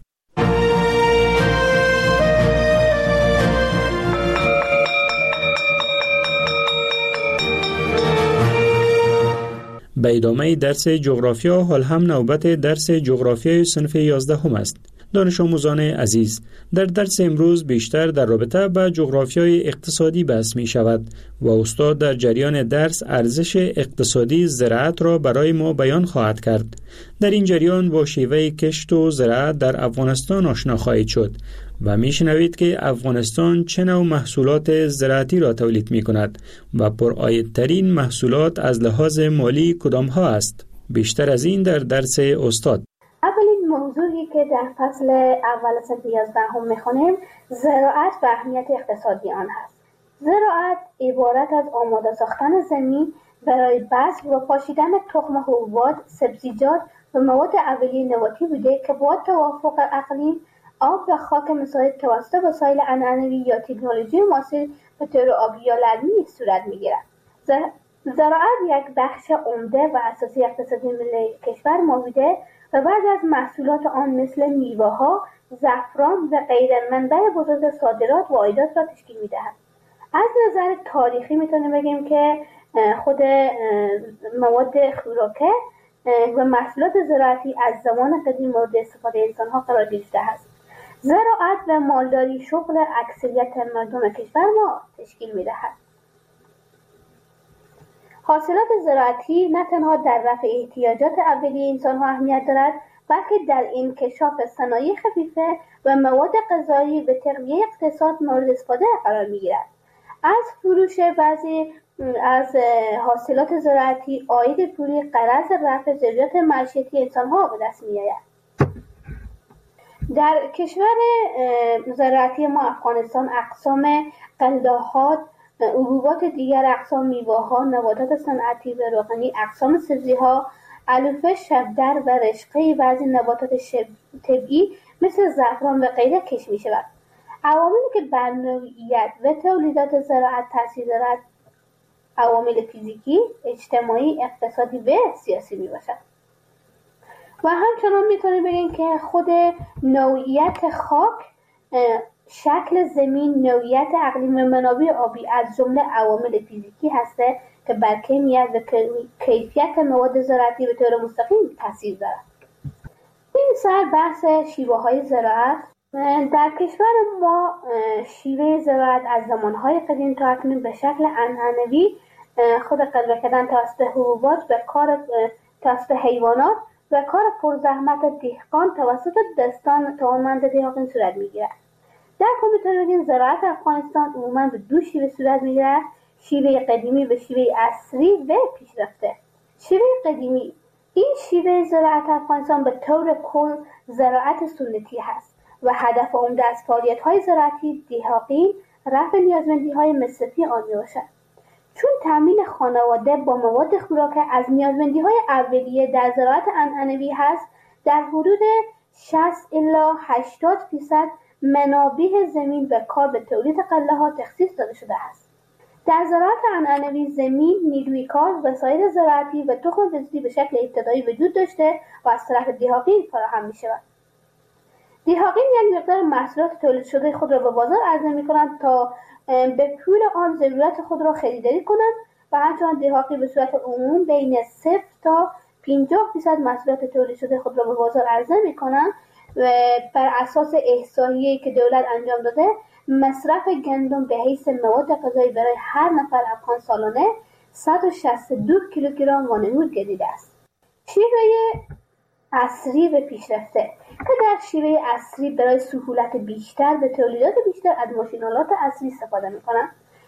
به ادامه درس جغرافیا حال هم نوبت درس جغرافیای صنف یازده هم است. دانش آموزان عزیز، در درس امروز بیشتر در رابطه با جغرافیای اقتصادی بحث می شود و استاد در جریان درس ارزش اقتصادی زراعت را برای ما بیان خواهد کرد. در این جریان با شیوه کشت و زراعت در افغانستان آشنا خواهید شد و می شنوید که افغانستان چه نوع محصولات زراعتی را تولید می کند و پرعایدترین محصولات از لحاظ مالی کدام ها است. بیشتر از این در درس استاد. اولین موضوعی که در فصل اول صنف یازدهم میخونیم زراعت و اهمیت اقتصادی آن هست. زراعت عبارت از آماده ساختن زمین برای بذر و پاشیدن تخم حبوبات، سبزیجات و مواد اولیه نباتی بوده که با توافق اقلیم، آب و خاک مساعد توسط وسایل عنعنوی یا تکنولوژی معاصر به طور آبی یا لرمی صورت می‌گیرد. زراعت یک بخش عمده و اساسی اقتصادی ملی کشور ما بوده و بعضی از محصولات آن مثل میوه‌ها، زعفران و غیره منبع بزرگ صادرات و عایدات را تشکیل می‌دهد. از نظر تاریخی میتونیم بگیم که خود مواد خوراکه و محصولات زراعتی از زمان قدیم مورد استفاده انسان‌ها قرار گرفته است. زراعت و مالداری شغل اکثریت مردم کشور ما تشکیل می‌دهد. حاصلات زراعتی نه تنها در رفع احتیاجات اولیه انسان‌ها اهمیت دارد، بلکه در انکشاف صنایع خفیفه و مواد غذایی و تقویت اقتصاد مورد استفاده قرار می‌گیرد. از فروش بعضی از حاصلات زراعتی عاید پولی غرض رفع ضروریات معیشتی انسان‌ها به دست می‌آید. در کشور زراعتی ما افغانستان اقسام غله‌ها، حبوبات دیگر، اقسام میوه‌ها، نباتات صنعتی و روغنی، اقسام سبزی‌ها، علوفه، شبدر و رشقه بعضی نباتات طبیعی مثل زعفران و غیره کشت می‌شود. عواملی که بر نوعیت و تولیدات زراعت تاثیر دارد عوامل فیزیکی، اجتماعی، اقتصادی و سیاسی میباشد. و همچنان میتونیم بگیم که خود نوعیت خاک، شکل زمین، نوعیت اقلیم و منابع آبی از جمله عوامل فیزیکی هسته که بر کیفیت و کیفیت مواد زراعتی به طور مستقیم تاثیر دارد. این سر بحث شیوه های زراعت. در کشور ما شیوه زراعت از زمانهای قدیم تا اکنون به شکل عنعنوی خود قدر کردن توسط حبوبات و کار توسط حیوانات و کار پرزحمت دهقان توسط دستان توانمند دهقان صورت میگیرد. در کل میتونیم بگیم زراعت افغانستان عموما به دو شیوه صورت میگیرد: شیوه قدیمی و شیوه عصری و پیشرفته. شیوه قدیمی، این شیوه زراعت افغانستان به طور کل زراعت سنتی هست و هدف عمده از فعالیت‌های زراعتی دهاقی رفع نیازمندی‌های مصرفی آن میباشد. چون تامین خانواده با مواد خوراکه از نیازمندی‌های اولیه در زراعت عنعنوی هست، در حدود شصت الی هشتاد درصد منابع زمین و کار به تولید غله‌ها تخصیص داده شده است. در زراعت عنعنوی زمین، نیروی کار، وسایل زراعتی و تخم بذری به شکل ابتدایی وجود داشته و از طرف دهاقین فراهم می‌شود. دهاقین یک مقدار محصولات تولید شده خود را به بازار عرضه می‌کنند تا به پول آن ضرورت خود را خریداری کنند و همچنان دهاقی به صورت عموم بین صفر تا پنجاه درصد محصولات تولید شده خود را به بازار عرضه می‌کنند و بر اساس احصایه‌ای که دولت انجام داده مصرف گندم به حیث مواد غذایی برای هر نفر افغان سالانه صد و شصت و دو کیلوگرم وانمود گردیده است. شیوه عصری و پیشرفته که در شیوه عصری برای سهولت بیشتر به تولیدات بیشتر از ماشین‌آلات عصری استفاده می‌کنند.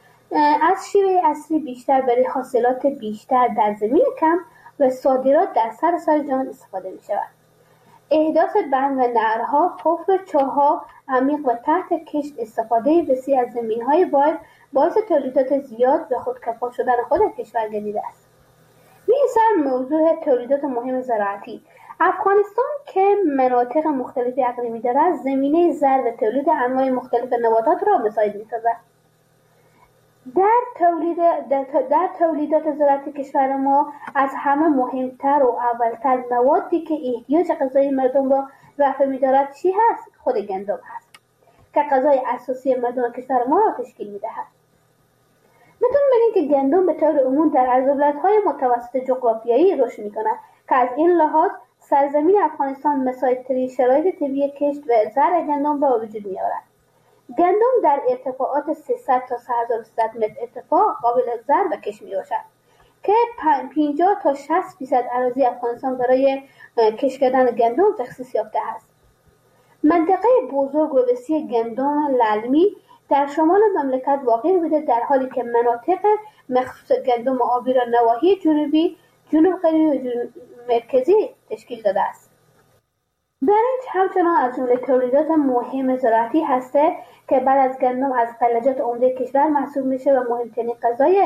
از شیوه عصری بیشتر برای حاصلات بیشتر در زمین کم و صادرات در سراسر جهان استفاده می‌شود. احداث بند و نهرها، حفر چاه‌ها عمیق و تحت کشت، استفاده وسیع از زمین‌های باید باعث تولیدات زیاد و خودکفا شدن خود کشور گردیده است. این سر موضوع تولیدات مهم زراعتی. افغانستان که مناطق مختلف اقلیمی دارد، زمینه زرع و تولید انواع مختلف نباتات را مساعد می‌سازد. در تولید در, در تولیدات زراعتی کشور ما از همه مهمتر و اولتر موادی که احتیاج غذایی مردم را رفع می‌دارد چی هست؟ خود گندم هست که غذای اساسی مردم کشور ما را تشکیل می‌دهد. میتونیم بگیم که گندم به طور عموم در عرض‌البلدهای متوسط جغرافیایی رشد می‌کند که از این لحاظ سرزمین افغانستان مساعدترین شرایط طبیعی کشت و زرع گندم را وجود می‌آورد. گندم در ارتفاعات سیصد تا سه هزار و سیصد متر ارتفاع قابل زرع و کشت می‌باشد که پنجاه تا شصت درصد اراضی افغانستان برای کشت کردن گندم تخصیص یافته است. منطقه بزرگ و وسیع گندم للمی در شمال مملکت واقع بوده، در حالی که مناطق مخصوص گندم آبی را نواحی جنوبی، جنوب غربی و جنوب مرکزی تشکیل داده است. برنج همچنان از جمله تولیدات مهم زراعتی هسته که بعد از گندم از غلجات عمده کشور محسوب میشه و مهمترین غذای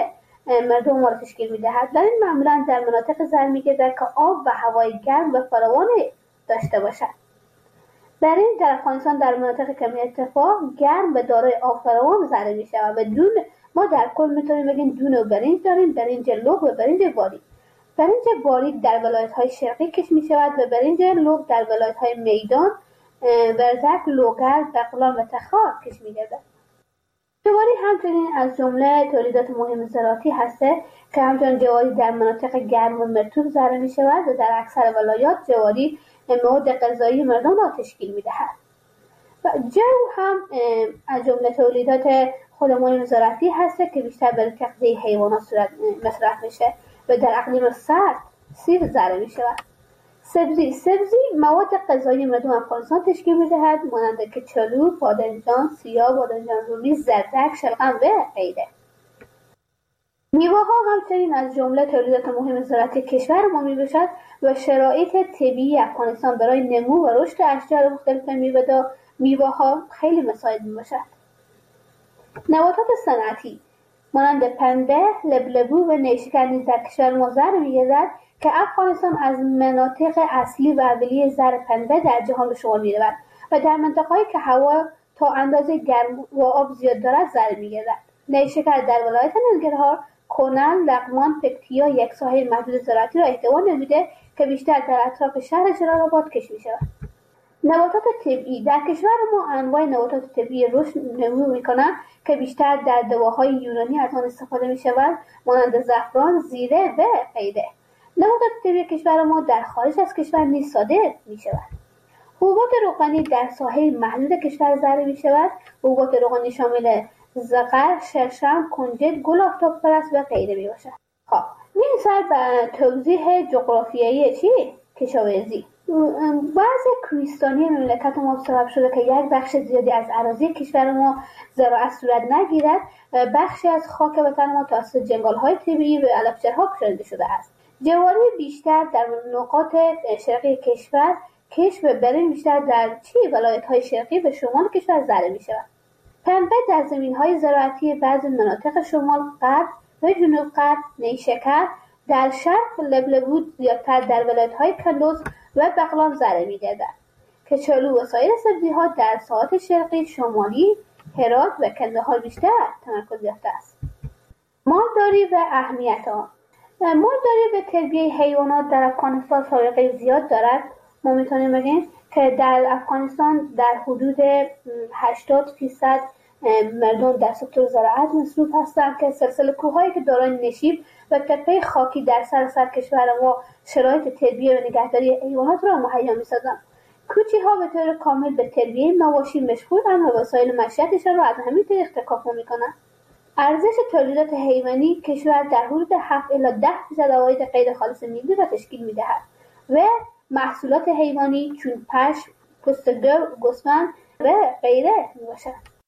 مردم ما را تشکیل می‌دهد. در این معمولا در مناطق زر می‌گردد که آب و هوای گرم و فراوان داشته باشد. در این در افغانستان در مناطق کمی ارتفاع گرم و دارای آب فراوان زرع می‌شود و دون ما در کل می‌تونیم بگیم دونه و برنج داریم، برنج لوگ و برنج باریک. برنج باریک در ولایت‌های شرقی کش می‌شود و برنج لوگ در ولایت‌های میدان، برزک، لوگر، بغلان و تخار کش می‌گردد. جواری همچنین از جمله تولیدات مهم زراعتی هسته که همچنین جواری در مناطق گرم و مرطوب زرع می‌شود و در اکثر ولایات جواری مواد غذایی مردم را تشکیل می‌دهد. و جو هم از جمله تولیدات خود مهم زراعتی هسته که بیشتر برای تغذیه حیوانات صورت مصرف میشه و در اقلیم سرد سیب زرع می‌شود. سبزی سبزی مواد غذایی مردم افغانستان تشکیل می‌دهد مانند کچالو، بادمجان، سیاه، بادمجان رومی، زردک، شلغم و غیره. میوه‌ها همچنین از جمله تولیدات مهم زراعتی کشور ما میباشد و شرایط طبیعی افغانستان برای نمو و رشد اشجار مختلف میوه‌ها میوه‌ها خیلی مساعد میباشد. نباتات صنعتی مانند پنبه، لبلبو و نیشکر نیز در کشور ما زرع می‌گردد که افغانستان از مناطق اصلی و اولیه زرع پنبه در جهان به شمار می‌رود و در مناطق‌هایی که هوا تا اندازه گرم و آب زیاد دارد زرع می‌گردد. نیشکر در ولایت ننگرهار، کنل، لغمان، پکتیا یک ساحه محدود زراعتی را احتوا نمیده که بیشتر در اطراف شهر جلال‌آباد کش می‌شود. نباتات طبیعی در کشور ما انواع نباتات طبیعی رشد نمو می‌کنند که بیشتر در دواهای یونانی از آن استفاده می‌شود مانند زعفران، زیره و غیره. نباتات طبیعی کشور ما در خارج از کشور نیز صادر می‌شود. حبوبات روغنی در ساحه محدود کشور زرع می‌شود. حبوبات روغنی شامل زغر، شرشم، کنجد، گل آفتاب پرست و غیره میباشد. خب میرسد به توضیح جغرافیایی چی؟ کشاورزی. وضع کوهستانی مملکت ما سبب شده که یک بخش زیادی از اراضی کشور ما زراعت صورت نگیرد و بخشی از خاک وطن ما توسط جنگل‌های طبیعی و علفجرها پوشانده شده است. جواری بیشتر در نقاط شرقی کشور، کش و برنج بیشتر در چی ولایت‌های شرقی و شمال کشور زرع می‌شود. پنبه در زمین‌های زراعتی بعضی مناطق شمال غرب و جنوب غرب، نیشکر در شرق لبلبو زیادتر در ولایت‌های کندوز و بغلان زرع می‌گردد. کچالو و سایر سبزی‌ها در ساحات شرقی، شمالی، هرات و کندهار بیشتر تمرکز یافته است. مالداری و اهمیت آن. مالداری و تربیت حیوانات در افغانستان سابقه زیاد دارد. ما می‌تونیم بگیم که در افغانستان در حدود هشتاد درصد مردم در سکتور زراعت مصروف هستند که سلسله کوه‌هایی که دارای نشیب و تپه خاکی در سراسر کشور ما شرایط تربیت و نگهداری حیوانات را مهیا می‌سازند. کوچه‌ها به طور کامل به تربیت مواشی مشغولند و وسایل معیشتشان را از همین طریق تکامل می‌کنند. ارزش تولیدات حیوانی کشور در حدود هفت الی ده درصد عواید غیر خالص ملی را تشکیل می‌دهد و محصولات حیوانی چون پشم، پوست گاو، گوسفند و غیره میباشد.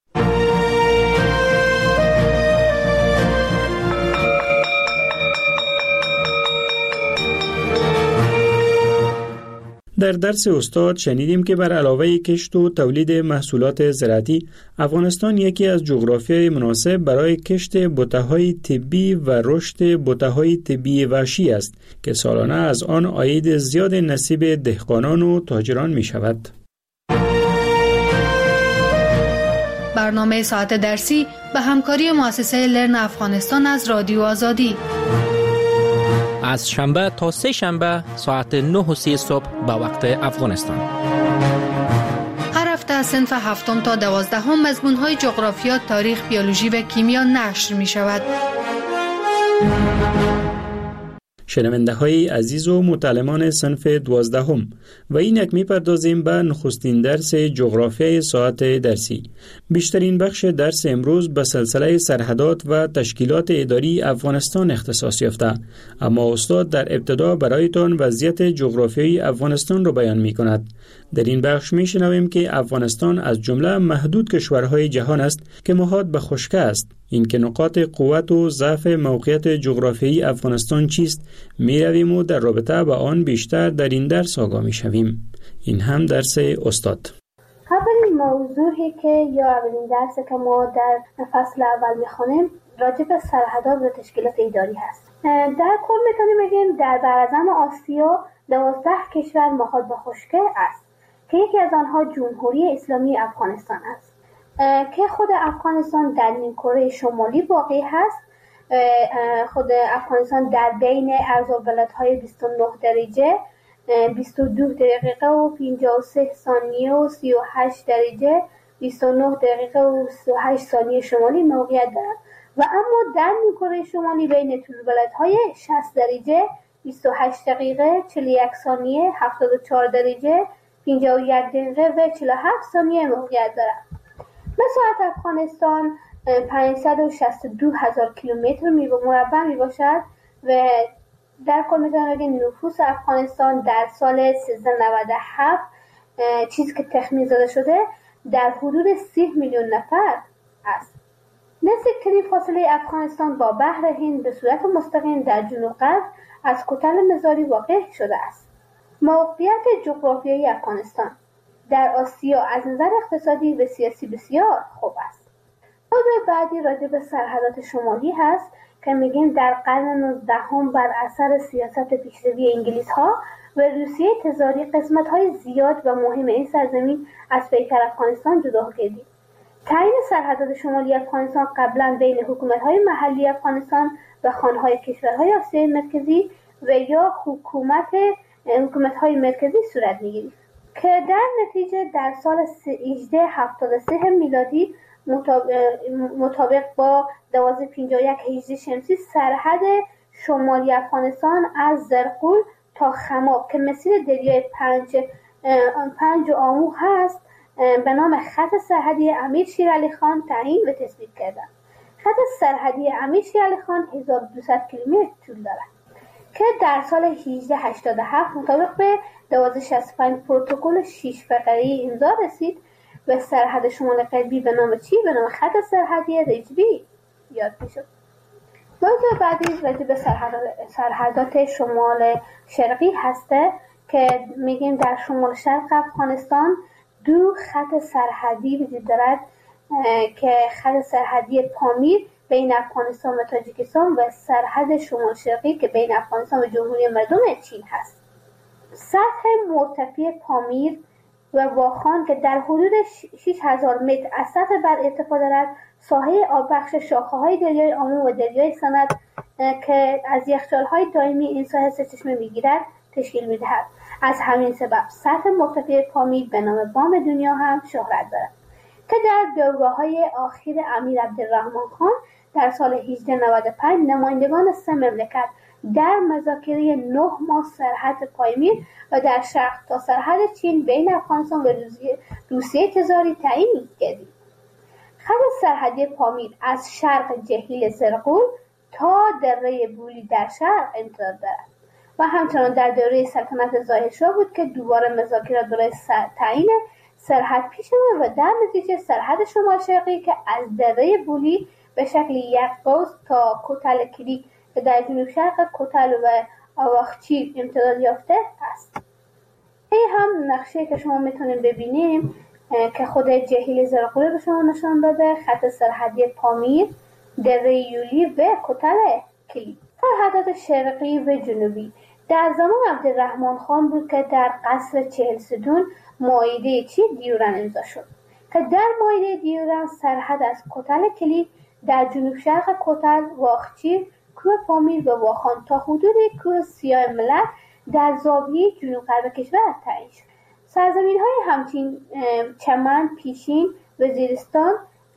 در درس استاد شنیدیم که بر علاوه کشت و تولید محصولات زراعتی، افغانستان یکی از جغرافیای مناسب برای کشت بوته‌های طبی و رشد بوته‌های طبی وحشی است که سالانه از آن عاید زیاد نصیب دهقانان و تاجران می شود. برنامه ساعت درسی به همکاری مؤسسه لرن افغانستان از رادیو آزادی از شنبه تا سه شنبه ساعت نه و سی صبح به وقت افغانستان. هر هفته از صنف هفتم تا دوازدهم مضمون‌های جغرافیا، تاریخ، بیولوژی و کیمیا نشر می شود. شنونده های عزیز و متعلمان صنف دوازدهم و این یک می پردازیم به نخستین درس جغرافیای ساعت درسی. بیشترین بخش درس امروز به سلسله سرحدات و تشکیلات اداری افغانستان اختصاص یافته، اما استاد در ابتدا برایتان وضعیت جغرافیایی افغانستان را بیان می کند. در این بخش می شنویم که افغانستان از جمله محدود کشورهای جهان است که محاط به خشکی است. این که نقاط قوت و ضعف موقعیت جغرافیایی افغانستان چیست می رویم و در رابطه با آن بیشتر در این درس آگاه می شویم. این هم درس استاد. اولین موضوعی که یا اولین درسی که ما در فصل اول می خوانیم راجع به سرحدات و تشکیلات اداری هست. در کل میتونیم بگیم در برازن آسیا دوازده کشور محاط به خشکی است که یکی از آنها جمهوری اسلامی افغانستان است که خود افغانستان در نیمکره شمالی واقع هست. خود افغانستان در بین عرض و بلندهای بیست و نه درجه، بیست و دو دقیقه و پنجاه و سه ثانیه و سی و هشت درجه، بیست و نه دقیقه و سی و هشت ثانیه شمالی موقعیت دارد و اما در نیمکره شمالی بین طول بلندهای شصت درجه، بیست و هشت دقیقه، چهل و یک ثانیه، هفتاد و چهار درجه، پنجاه و یک دقیقه و چهل و هفت ثانیه موقعیت دارد. مساحت افغانستان پانصد و شصت و دو هزار کیلومتر مربع می باشد و در کل میتونم بگیم نفوس افغانستان در سال سیزده نود و هفت چیزی که تخمین زده شده در حدود سی میلیون نفر است. نزدیکترین فاصله افغانستان با بحر هند به صورت مستقیم در جنوب غرب از کتل مزاری واقع شده است. موقعیت جغرافیایی افغانستان در آسیا از نظر اقتصادی و سیاسی بسیار خوب است. موضوع بعدی راجع به سرحدات شمالی هست که میگیم در قرن نوزدهم بر اثر سیاست پیشروی انگلیس ها و روسیه تزاری قسمت های زیاد و مهم این سرزمین از پیکر افغانستان جدا گردید. تعیین سرحدات شمالی افغانستان قبلا بین حکومت های محلی افغانستان و خانه های کشورهای آسیای مرکزی و یا حکومت حکومت های مرکزی صورت میگیرید که در نتیجه در سال هجده هفتاد و سه میلادی مطابق با دوازده پنجاه و یک هجری شمسی سرحد شمالی افغانستان از زرقول تا خماب که مسیر دریای پنج پنج آمو هست به نام خط سرحدی امیر شیر علی خان تعیین و تثبیت کردند. خط سرحدی امیر شیر علی خان هزار و دویست کیلومتر طول دارد که در سال هجده هشتاد و هفت مطابق به دوازده شصت و پنج پروتکل شش فقره‌ای امضا رسید و سرحد شمال غربی به نام چی؟ به نام خط سرحدی رجبی یاد میشد. موضوع بعدی راجع به سرحدات شمال شرقی هسته که میگیم در شمال شرق افغانستان دو خط سرحدی وجود دارد که خط سرحدی پامیر بین افغانستان و تاجیکستان و سرحد شمال شرقی که بین افغانستان و جمهوری مردم چین هست. سطح مرتفع پامیر و واخان که در حدود شش هزار متر از سطح بر ارتفاع دارد، ساحه آببخش شاخه‌های دریای آمو و دریای سند که از یخچال‌های دائمی این ساحه سرچشمه می‌گیرد تشکیل می‌دهد. از همین سبب سطح مرتفع پامیر به نام بام دنیا هم شهرت دارد که در دوره‌های اخیر امیر عبدالرحمن خان در سال هجده نود و پنج نمایندگان سه مملکت در مذاکره نه ماه سرحد پایمیر و در شرق تا سرحد چین بین افغانستان و روسیه تزاری تعیین گردید. خط سرحدی پامیر از شرق جهیل زرقول تا دره بولی در شرق امتداد دارد و همچنان در دوره سلطنت ظاهرشاه بود که دوباره مذاکرات برای تعیین سرحد پیش آمد و در نتیجه سرحد شمال شرقی که از دره بولی به شکل یک قوس تا کتل کلی که در جنوب شرق کتل و آواخچی امتداد یافته است. این هم نقشه که شما میتونید ببینیم که خود جهیل زرقول به شما نشان داده، خط سرحدی پامیر، دره یولی و کتل کلی. سرحدات شرقی و جنوبی در زمان عبدالرحمن خان بود که در قصر چهل ستون معاهده چی دیورن امضا شد که در معاهده دیورن سرحد از کتل کلی در جنوب شرق کتل، واخچی، کوه پامیر و واخان تا حدود کوه سیاه ملت در زاویه جنوب غرب کشور تعیین شد. سرزمین های همچین چمن، پیشین، وزیرستان،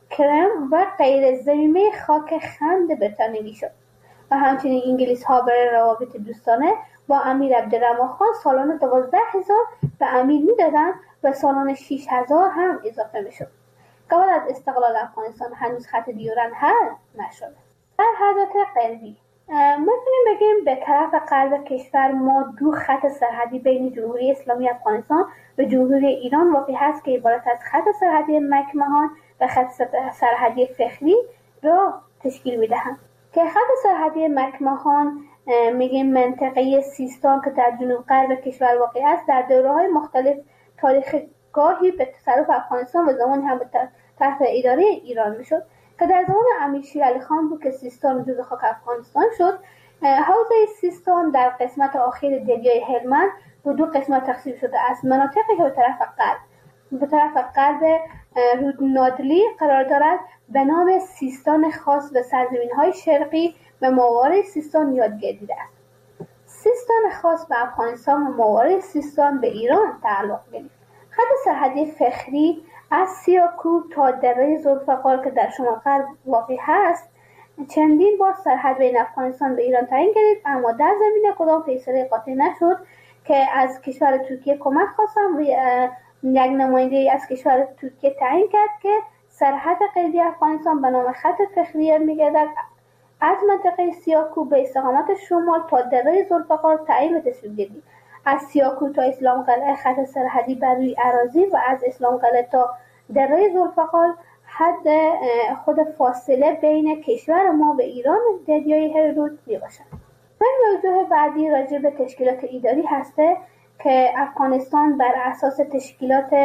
کرم و غیر ضمیمه خاک خند بریتانیایی شد و همچنین انگلیس ها برای روابط دوستانه با امیر عبدالرحمن خان سالانه دوازده هزار به امیر میدادند و سالانه شش هزار هم اضافه میشد. قبل از استقلال افغانستان هنوز خط دیورن حل نشده. سرحدات غربی میتونیم بگیم به طرف غرب کشور ما دو خط سرحدی بین جمهوری اسلامی افغانستان و جمهوری ایران واقع هست که عبارت از خط سرحدی مکمهان و خط سرحدی فخری را تشکیل میدهند که خط سرحدی مکمهان میگیم منطقه سیستان که در جنوب غرب کشور واقع است در دوره‌های مختلف تاریخ گاهی به تصرف افغانستان و زمانی هم به تحت اداره ایران میشد که در زمان امیر شیر علی خان بود که سیستان جزو خاک افغانستان شد. حوزه سیستان در قسمت آخر دریای هلمند به دو قسمت تقسیم شده است. مناطقی که به طرف غرب به طرف غرب رودنادلی قرار دارد به نام سیستان خاص و سرزمین‌های شرقی به ماورای سیستان یادگیری دیده است. سیستان خاص به افغانستان و ماورای سیستان به ایران تعلق گرفت. خط سرحدی فخری از سیاکو تا دره ذوالفقار که در شمال غرب واقع هست چندین بار سرحد بین افغانستان و ایران تعیین گردید، اما در زمینه کدام فیصله قاطع نشد که از کشور ترکیه کمک خواستم و یک نماینده از کشور ترکیه تعیین کرد که سرحد غربی افغانستان به نام خط فخری می‌گردد. از منطقه سیاکو به استقامت شمال تا دره ذوالفقار تعیین و تصویب گردید. از سیاکو تا اسلام قلعه خط سرحدی بر روی اراضی و از اسلام قلعه تا دره ذوالفقار حد خود فاصله بین کشور ما و ایران دریای هرود می باشد. و موضوع بعدی راجع به تشکیلات اداری هسته که افغانستان بر اساس تشکیلات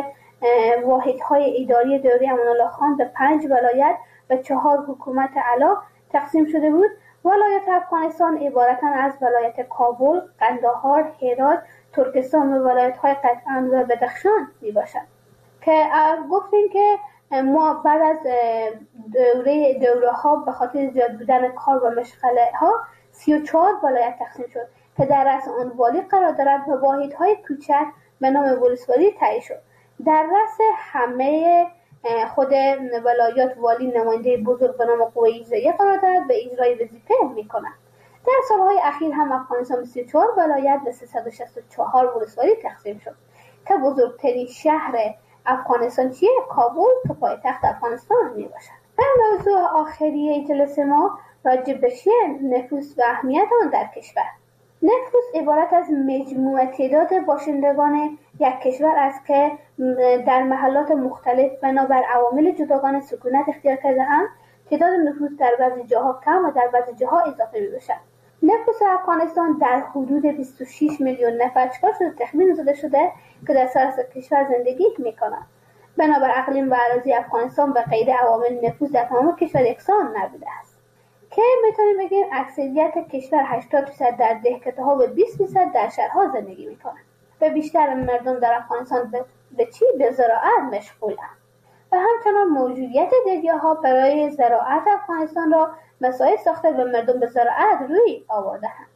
واحدهای اداری دوره امان الله خان به پنج ولایت و چهار حکومت اعلی تقسیم شده بود. ولایت افغانستان عبارتند از ولایت کابل، قندهار، هرات، ترکستان و ولایت‌های قطعان و بدخشان می باشد که گفتیم که ما بعد از دوره دوره ها به خاطر زیاد بودن کار و مشغله ها سی و چهار ولایت تقسیم شد که در رأس آن والی قرار دارد و واحدهای کوچک به نام ولسوالی تعیین شد. در رأس همه خود ولایات والی نماینده بزرگ به نام قوه اجراییه قرار دارد و اجرای وظیفه می‌کند. در سالهای اخیر هم افغانستان به سی و چهار ولایت و سیصد و شصت و چهار ولسوالی تقسیم شد که بزرگترین شهر افغانستان چیه؟ کابل که پایتخت افغانستان می باشد. در موضوع آخری جلسه ما راجع به نفوس و اهمیت آن در کشور. نفوس عبارت از مجموع تعداد باشندگان یک کشور است که در محلات مختلف بنابر عوامل جداگانه سکونت اختیار کرده هم تعداد نفوس در بعضی جاها کم و در بعضی جاها اضافه می باشد. نفوس افغانستان در حدود بیست و شش میلیون نفر چکار شده تخمین زده شده که در سراسر کشور زندگی می کنند. بنابر اقلیم و اراضی افغانستان به قید عوامل نفوس در تمام کشور یکسان نبوده است که میتونیم بگیم اکثریت کشور هشتاد درصد در دهکده‌ها و بیست درصد در شهرها زندگی میکنند و بیشتر مردم در افغانستان به, به چی؟ به زراعت مشغولند و همچنان موجودیت دریاها برای زراعت افغانستان را مساعد ساخته و مردم به زراعت روی آورده‌اند.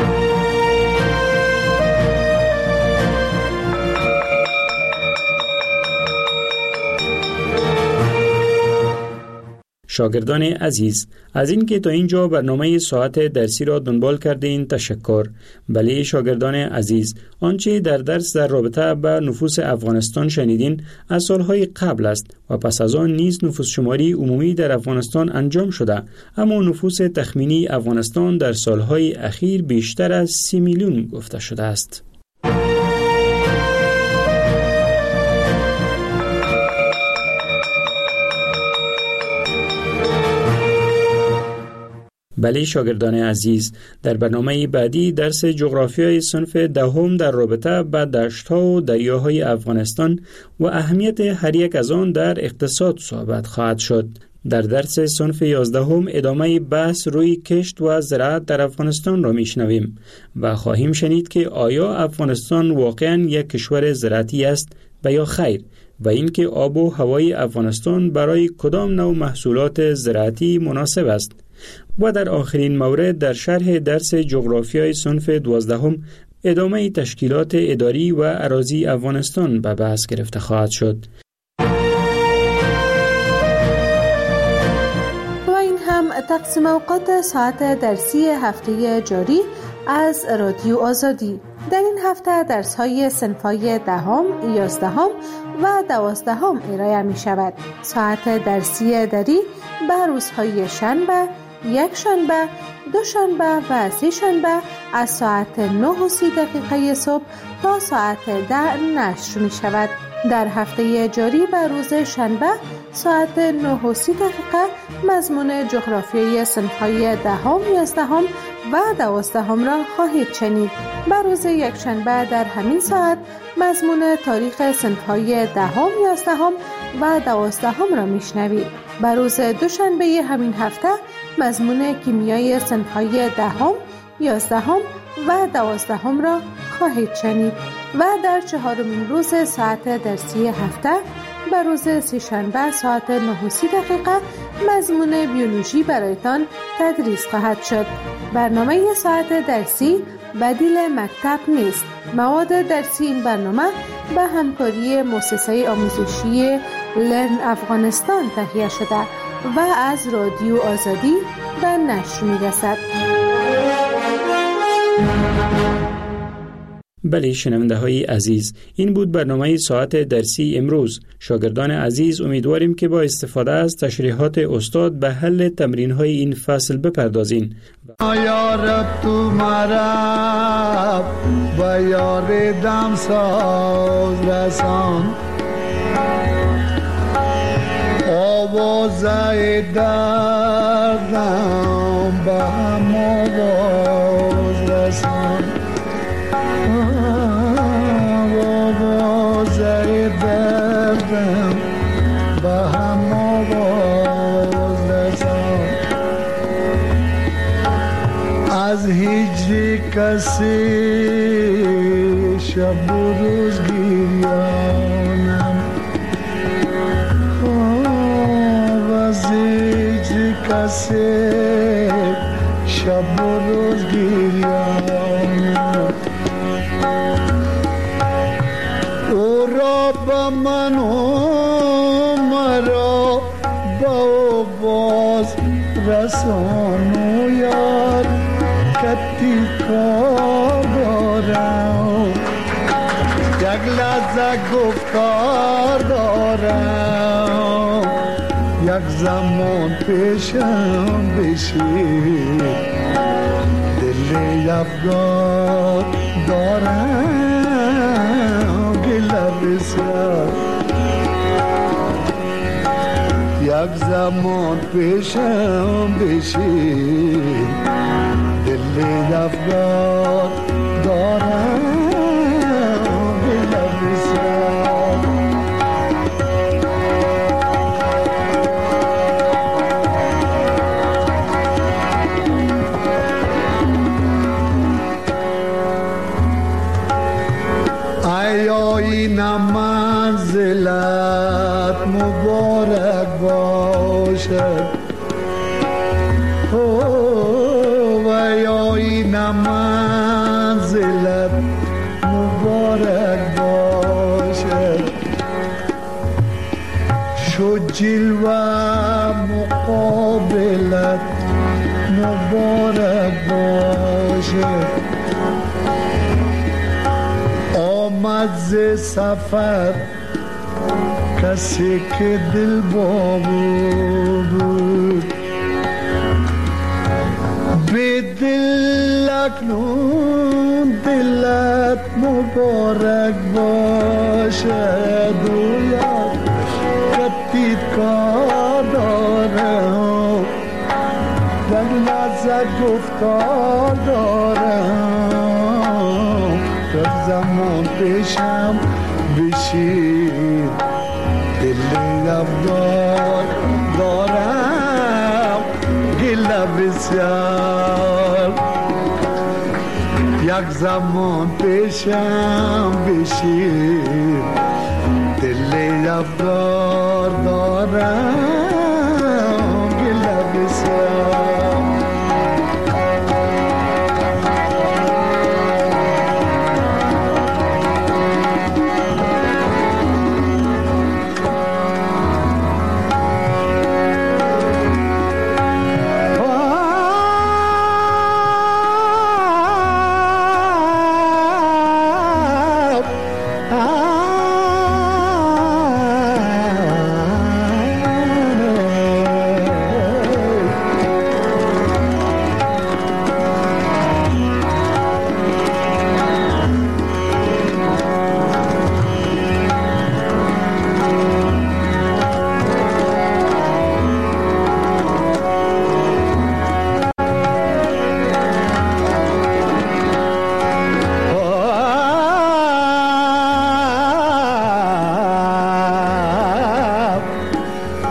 شاگردان عزیز، از اینکه تا اینجا برنامه ساعت درسی را دنبال کردین تشکر. بله شاگردان عزیز، آنچه در درس در رابطه با نفوس افغانستان شنیدین از سالهای قبل است و پس از آن نیز نفوس شماری عمومی در افغانستان انجام شده، اما نفوس تخمینی افغانستان در سالهای اخیر بیشتر از سی میلیون گفته شده است. بله شاگردان عزیز، در برنامه بعدی درس جغرافیای صنف دهم در رابطه با دشت‌ها و دریاهای افغانستان و اهمیت هر یک از آن در اقتصاد صحبت خواهد شد. در درس صنف یازدهم ادامه بحث روی کشت و زراعت در افغانستان را میشنویم و خواهیم شنید که آیا افغانستان واقعاً یک کشور زراعتی است و یا خیر، و اینکه آب و هوای افغانستان برای کدام نوع محصولات زراعتی مناسب است. و در آخرین مورد در شرح درس جغرافیای صنف دوازدهم ادامه تشکیلات اداری و اراضی افغانستان به بحث گرفته خواهد شد. و این هم تقسیم اوقات ساعت درسی هفته جاری از رادیو آزادی. در این هفته درس‌های صنف‌های دهم، یازدهم و دوازدهم ارائه می شود. ساعت درسی اداری به روزهای شنبه، یک شنبه، دو شنبه و سه شنبه از ساعت نه و سی دقیقه صبح تا ساعت ده نشر می شود. در هفته جاری به روز شنبه ساعت نه و سی دقیقه مضمون جغرافیای صنف‌های دهم، یازدهم و دوازدهم را خواهید شنید. به روز یک شنبه در همین ساعت مضمون تاریخ صنف‌های دهم، یازدهم و دوازدهم را میشنوید. بر روز دوشنبه همین هفته مضمون کیمیای صنف‌های دهم، یازدهم و دوازدهم را خواهید شنید و در چهارمین روز ساعت درسی هفته بر روز سه‌شنبه ساعت نه و سی دقیقه مضمون بیولوژی برایتان تدریس خواهد شد. برنامه ساعت درسی بدیل مکتب نیست. مواد درسی این برنامه به همکاری مؤسسه آموزشی لرن افغانستان تهیه شده و از رادیو آزادی به نشر می‌رسد. بله شنونده های عزیز، این بود برنامه ساعت درسی امروز. شاگردان عزیز امیدواریم که با استفاده از تشریحات استاد به حل تمرین های این فصل بپردازین. یا رب تو مرا با یار دم ساز رسان، آوازه دردم به هم آواز رسان، آوازه دردم به هم آواز رسان. از هیچ کسی شب و روز گریانم، از هیچ کسی شب و روز گریانم. او را به من و مرا با باز رسان و یار کتی کار دارم، یک لحظه گفتار دارم، یک زمان پیشم بشی دل افگار دارم گله بسیار، یک زمان پیشم بشی دل افگار دارم گله بسیار. این منزلت مبارک باشد، و یا این منزلت مبارک باشد، شو جلوه مقابلت مبارک باشد، آمد ز سفر کسی که دل بود، به دل اکنون دلت مبارک باشد، و یاد کتید کار دارم، در لحظه گفتار دارم، در زمان پیشم بشید دل افگار دارم گله بسیار، یک زمان پیشم بشید دل افگار دارم گله بسیار.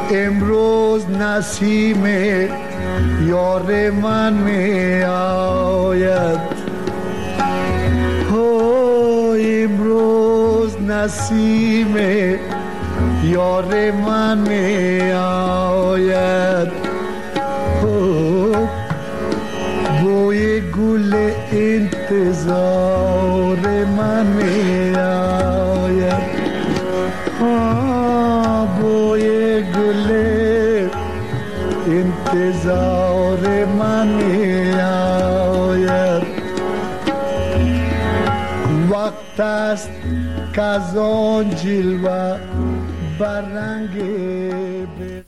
امروز نسیم یار من می آید، امروز نسیم یار من می آید، بوی گل انتظار من می آید، بوی گل انتظار من می آید. وقت است که از آن جلوه برنگ